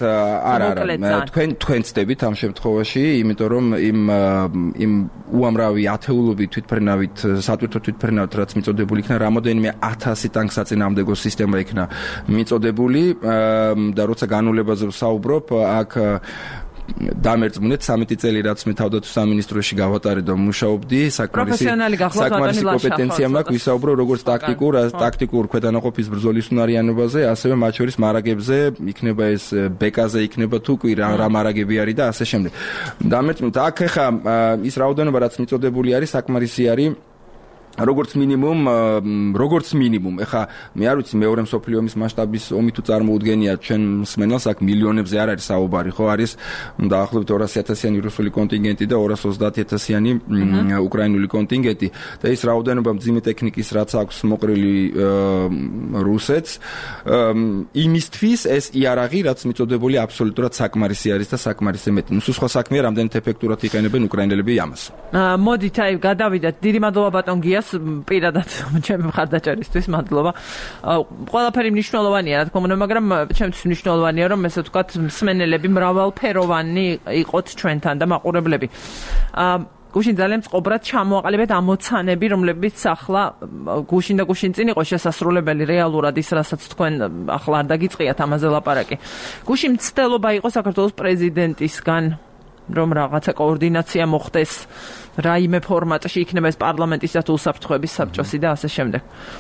თქვენ ცდებით ამ შემთხვევაში იმიტომ რომ იმ უამრავი ათეულობით თვითფრენავით სატვირთო თვითფრენავით რაც მიწოდებული იქნა რამოდენიმე 1000 ტანკსაწინააღმდეგო სისტემა იქნა მიწოდებული და როცა განულებაზე ვსაუბრობ აქ დამერწმუნეთ 13 წელი რაც მე თავდაცვის სამინისტროში გავატარე და მუშაობდი საკმარისი კომპეტენცია მაქვს ვისაუბრო როგორც ტაქტიკურ ქვედანაყოფის ბრძოლის უნარიანობაზე ასევე მათ შორის მარაგებზე იქნება ეს ბეკაზე იქნება თუ კი რა მარაგები არის და ასე შემდეგ დამერწმუნეთ აქ ხა ის რაოდენობა რაც მიწოდებული არის საკმარისი არის როგორც მინიმუმ ეხა მე არ ვიცი მეორე მსოფლიო ომის მასშტაბის ომი თუ წარმოუდგენია ჩვენ მსმენელს აქ მილიონებზე არ არის საუბარი ხო არის დაახლოებით 200,000-იანი რუსული კონტინგენტი და 230,000-იანი უკრაინული კონტინგენტი და ის რაოდენობა მძიმე ტექნიკის რაც აქვს მოყრილი რუსეთს იმისთვის ეს იარაღი რაც მიწოდებული აბსოლუტურად საკმარისი არის და საკმარისი მეტი ნუ სხვა საქმეა რამდენად ეფექტურად იყენებენ უკრაინელები ამას მოდით აი გადავიდეთ დიდი მადლობა ბატონ გიას პირადად ჩემი მხარდაჭერისთვის მადლობა. ყველაფერი მნიშვნელოვანია, რა თქმა უნდა, მაგრამ ჩემთვის მნიშვნელოვანია, რომ ესე ვთქვათ, მსმენელები მრავალფეროვანი იყოთ ჩვენთან და მაყურებლები. გუშინ ძალიან წყობრად ჩამოაყალიბეთ ამოცანები, რომლებიც ახლა გუშინ და გუშინ წინ იყო შესასრულებელი რეალურად ის, რასაც თქვენ ახლა არ დაგიწყიათ ამაზე ლაპარაკი. გუშინ მცდელობა იყო საქართველოს პრეზიდენტისგან რომ რაღაცა კოორდინაცია მოხდეს რაიმე ფორმატში იქნება ეს პარლამენტისა თუ უსაფრთხოების საბჭოსი და ასე შემდეგ.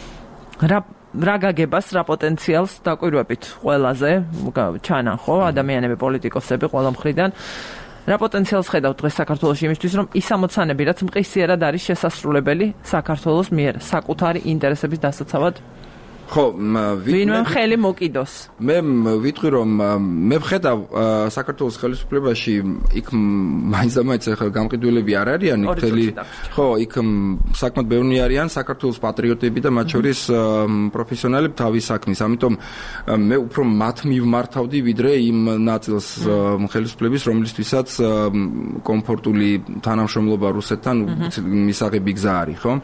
რა გაგებას, რა პოტენციალს დაკვირვებით ყველაზე ჩანან ხო ადამიანები, პოლიტიკოსები ყველა მხრიდან. რა პოტენციალს ხედავთ დღეს საქართველოში იმისთვის, რომ ის ამოცანები, რაც მყისიერად არის შესასრულებელი საქართველოს მიერ საკუთარი ინტერესების დასაცავად ხო, ვინმე ხელი მოკიდოს. მე ვიტყვი რომ მე ვხედავ საქართველოს ხელისუფლებაში იქ მაინც ახლა გამყიდველები არ არიან მთელი ხო, იქ საკმაოდ ბევრი არიან საქართველოს პატრიოტები და მათ შორის პროფესიონალები თავის საქმის. ამიტომ მე უფრო მათ მივმართავდი ვიდრე იმ ნაწილს ხელისუფლების, რომლისთვისაც კომფორტული თანამშრომლობა რუსეთთან მისაღები გზა არის, ხო?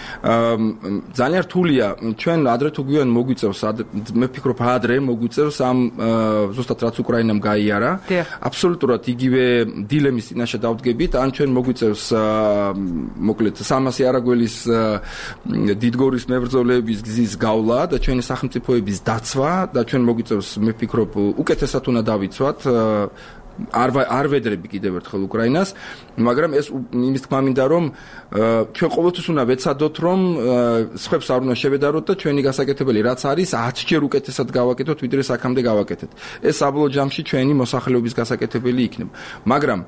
ძალიან რთულია ჩვენ ადრე თუ გვიან მოგვიწევს მე ვფიქრობ ადრე მოგვიწევს ამ ზუსტად რაც უკრაინამ გაიარა აბსოლუტურად იგივე დილემის წინაშე დავდგებით ან ჩვენ მოგვიწევს მოკლედ 300 არაგველის დიდგორის მებრძოლების გზის გავლა და ჩვენი სახელმწიფოების დაცვა და ჩვენ მოგვიწევს მე ვფიქრობ უკეთესად უნდა დავიცვათ არ ვედრები კიდევ ერთხელ უკრაინას, მაგრამ ეს იმის თქმა მინდა რომ ჩვენ ყოველთვის უნდა ვეცადოთ რომ სხვებს არ უნდა შევედაროთ და ჩვენი გასაკეთებელი რაც არის 10-ჯერ უკეთესად გავაკეთოთ, ვიდრე აქამდე გავაკეთეთ. ეს საბოლოო ჯამში ჩვენი მოსახლეობის გასაკეთებელი იქნება. მაგრამ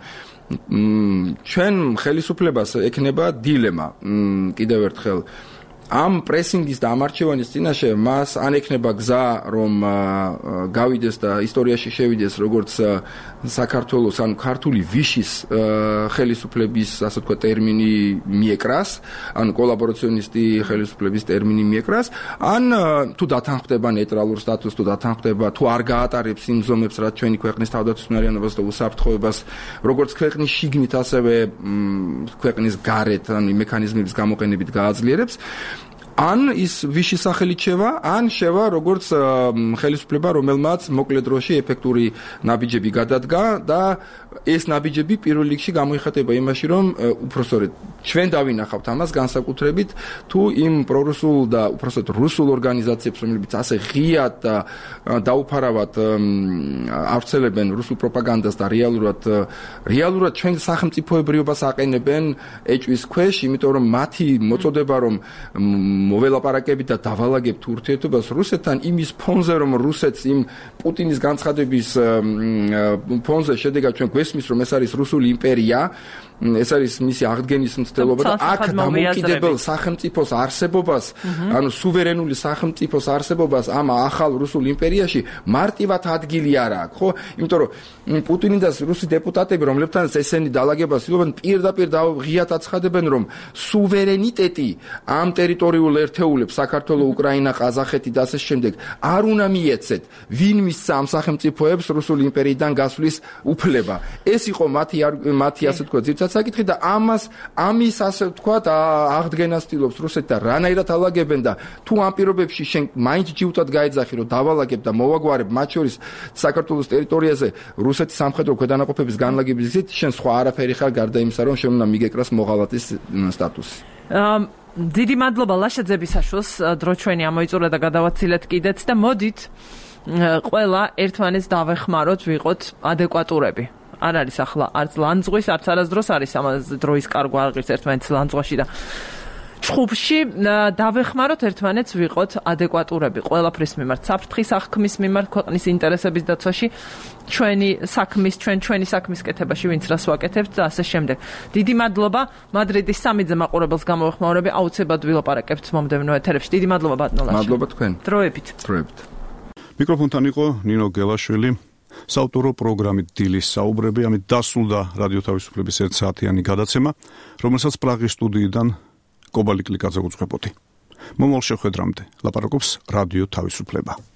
ჩვენ ხელისუფლებას ექნება დილემა კიდევ ერთხელ ამ პრესინგის და ამარჩევანის წინაშე მას ან ექნება გზა რომ გავიდეს და ისტორიაში შევიდეს როგორც საქართველოს ან ქართული ვიშის ხელისუფლების ასე თქვა ტერმინი მიეკრას ან კოლაბორაციონისტი ხელისუფლების ტერმინი მიეკრას ან თუ დათანხმდება ნეიტრალურ სტატუსს თუ დათანხმდება თუ არ გაატარებს იმ ზომებს რაც ჩვენი ქვეყნის თავდაცვის უნარიანობას და უსაფრთხოებას როგორც ქვეყნის შიგნით ასევე ქვეყნის გარეთ ან მექანიზმების გამოყენებით გააძლიერებს ან ის ვიში სახელით შევა, ან შევა როგორც ხელისუფლება, რომელმაც მოკლე დროში ეფექტური ნაბიჯები გადადგა და ეს ნაბიჯები პირველ რიგში გამოიხატება იმაში, რომ უпроსორედ ჩვენ დავინახავთ ამას განსაკუთრებით თუ იმ პრორუსულ და უпроსორედ რუსულ ორგანიზაციებს, რომლებიც ასე ღიად და დაუფარავად ავრცელებენ რუსულ პროპაგანდას და რეალურად ჩვენ სახელმწიფოებრიობას აყენებენ ეჭვის ქვეშ, იმიტომ რომ მათი მოწოდება რომ მოველაპარაკებით და დავალაგებთ ურთიერთობას რუსეთთან იმის ფონზე, რომ რუსეთს იმ პუტინის განცხადების ფონზე შედეგად ჩვენ გვესმის, რომ ეს არის რუსული იმპერია, ეს არის მისი აღდგენის მცდელობა და აქ დამოუკიდებელ სახელმწიფოს არსებობას, ანუ სუვერენული სახელმწიფოს არსებობას ამ ახალ რუსულ იმპერიაში მარტივად ადგილი არ აქვს, ხო? იმიტომ რომ პუტინი და რუსი დეპუტატები, რომლებთანაც ესენი დალაგებას ილობენ, პირდაპირ ღიად აცხადებენ, რომ სუვერენიტეტი ამ ტერიტორიულ ერთეულებს, საქართველოს, უკრაინა, ყაზახეთი და ასე შემდეგ, არ უნდა მიეცეთ, ვინ მისცა ამ სახელმწიფოებს რუსული იმპერიიდან გასვლის უფლება. ეს იყო მათი ასე თქვა საკითხი და ამის ასე ვთქვათ აღდგენას ცდილობს რუსეთი და რანაირად ალაგებენ და თუ ამ პირობებში შენ მაინც ჯიუტად გაეძახი რომ დავალაგებ და მოვაგვარებ მათ შორის საქართველოს ტერიტორიაზე რუსეთის სამხედრო ქვედანაყოფების განლაგების გზით შენ სხვა არაფერი ხარ გარდა იმისა რომ შენ უნდა მიგეკრას მოღალატის სტატუსი. დიდი მადლობა ლაშაძების საშუალს დრო ჩვენი ამოიწურა და გადავაცილეთ კიდეც და მოდით ყველა ერთმანეთს დავეხმაროთ ვიყოთ ადეკვატურები. არ არის ახლა არც ლანძღვის, არც არასდროს არის ამას დროის კარგვა აღირს ერთმანეთს ლანძღვაში და ჩხუბში დავეხმაროთ ერთმანეთს ვიყოთ ადეკვატურები ყველაფრის მიმართ, საფრთხის აღქმის მიმართ, ქვეყნის ინტერესების დაცვაში, ჩვენი საქმის კეთებაში, ვინც რას ვაკეთებთ და ასე შემდეგ. დიდი მადლობა მადრიდის სამიძე მაყურებელს გამოვეხმაურები, აუცილებლად ვილაპარაკებთ მომდევნო ეთერებში. დიდი მადლობა ბატონო ლაშა. მადლობა თქვენ. დროებით. მიკროფონთან იყო ნინო გელაშვილი. საავტორო პროგრამით დილის საუბრები, ამით დასრულდა რადიო თავისუფლების 1 საათიანი გადაცემა, რომელსაც პრაღის სტუდიიდან კობალი კლიკაძე უძღვებოდი. მომავალ შეხვედრამდე ლაპარაკობს რადიო თავისუფლება.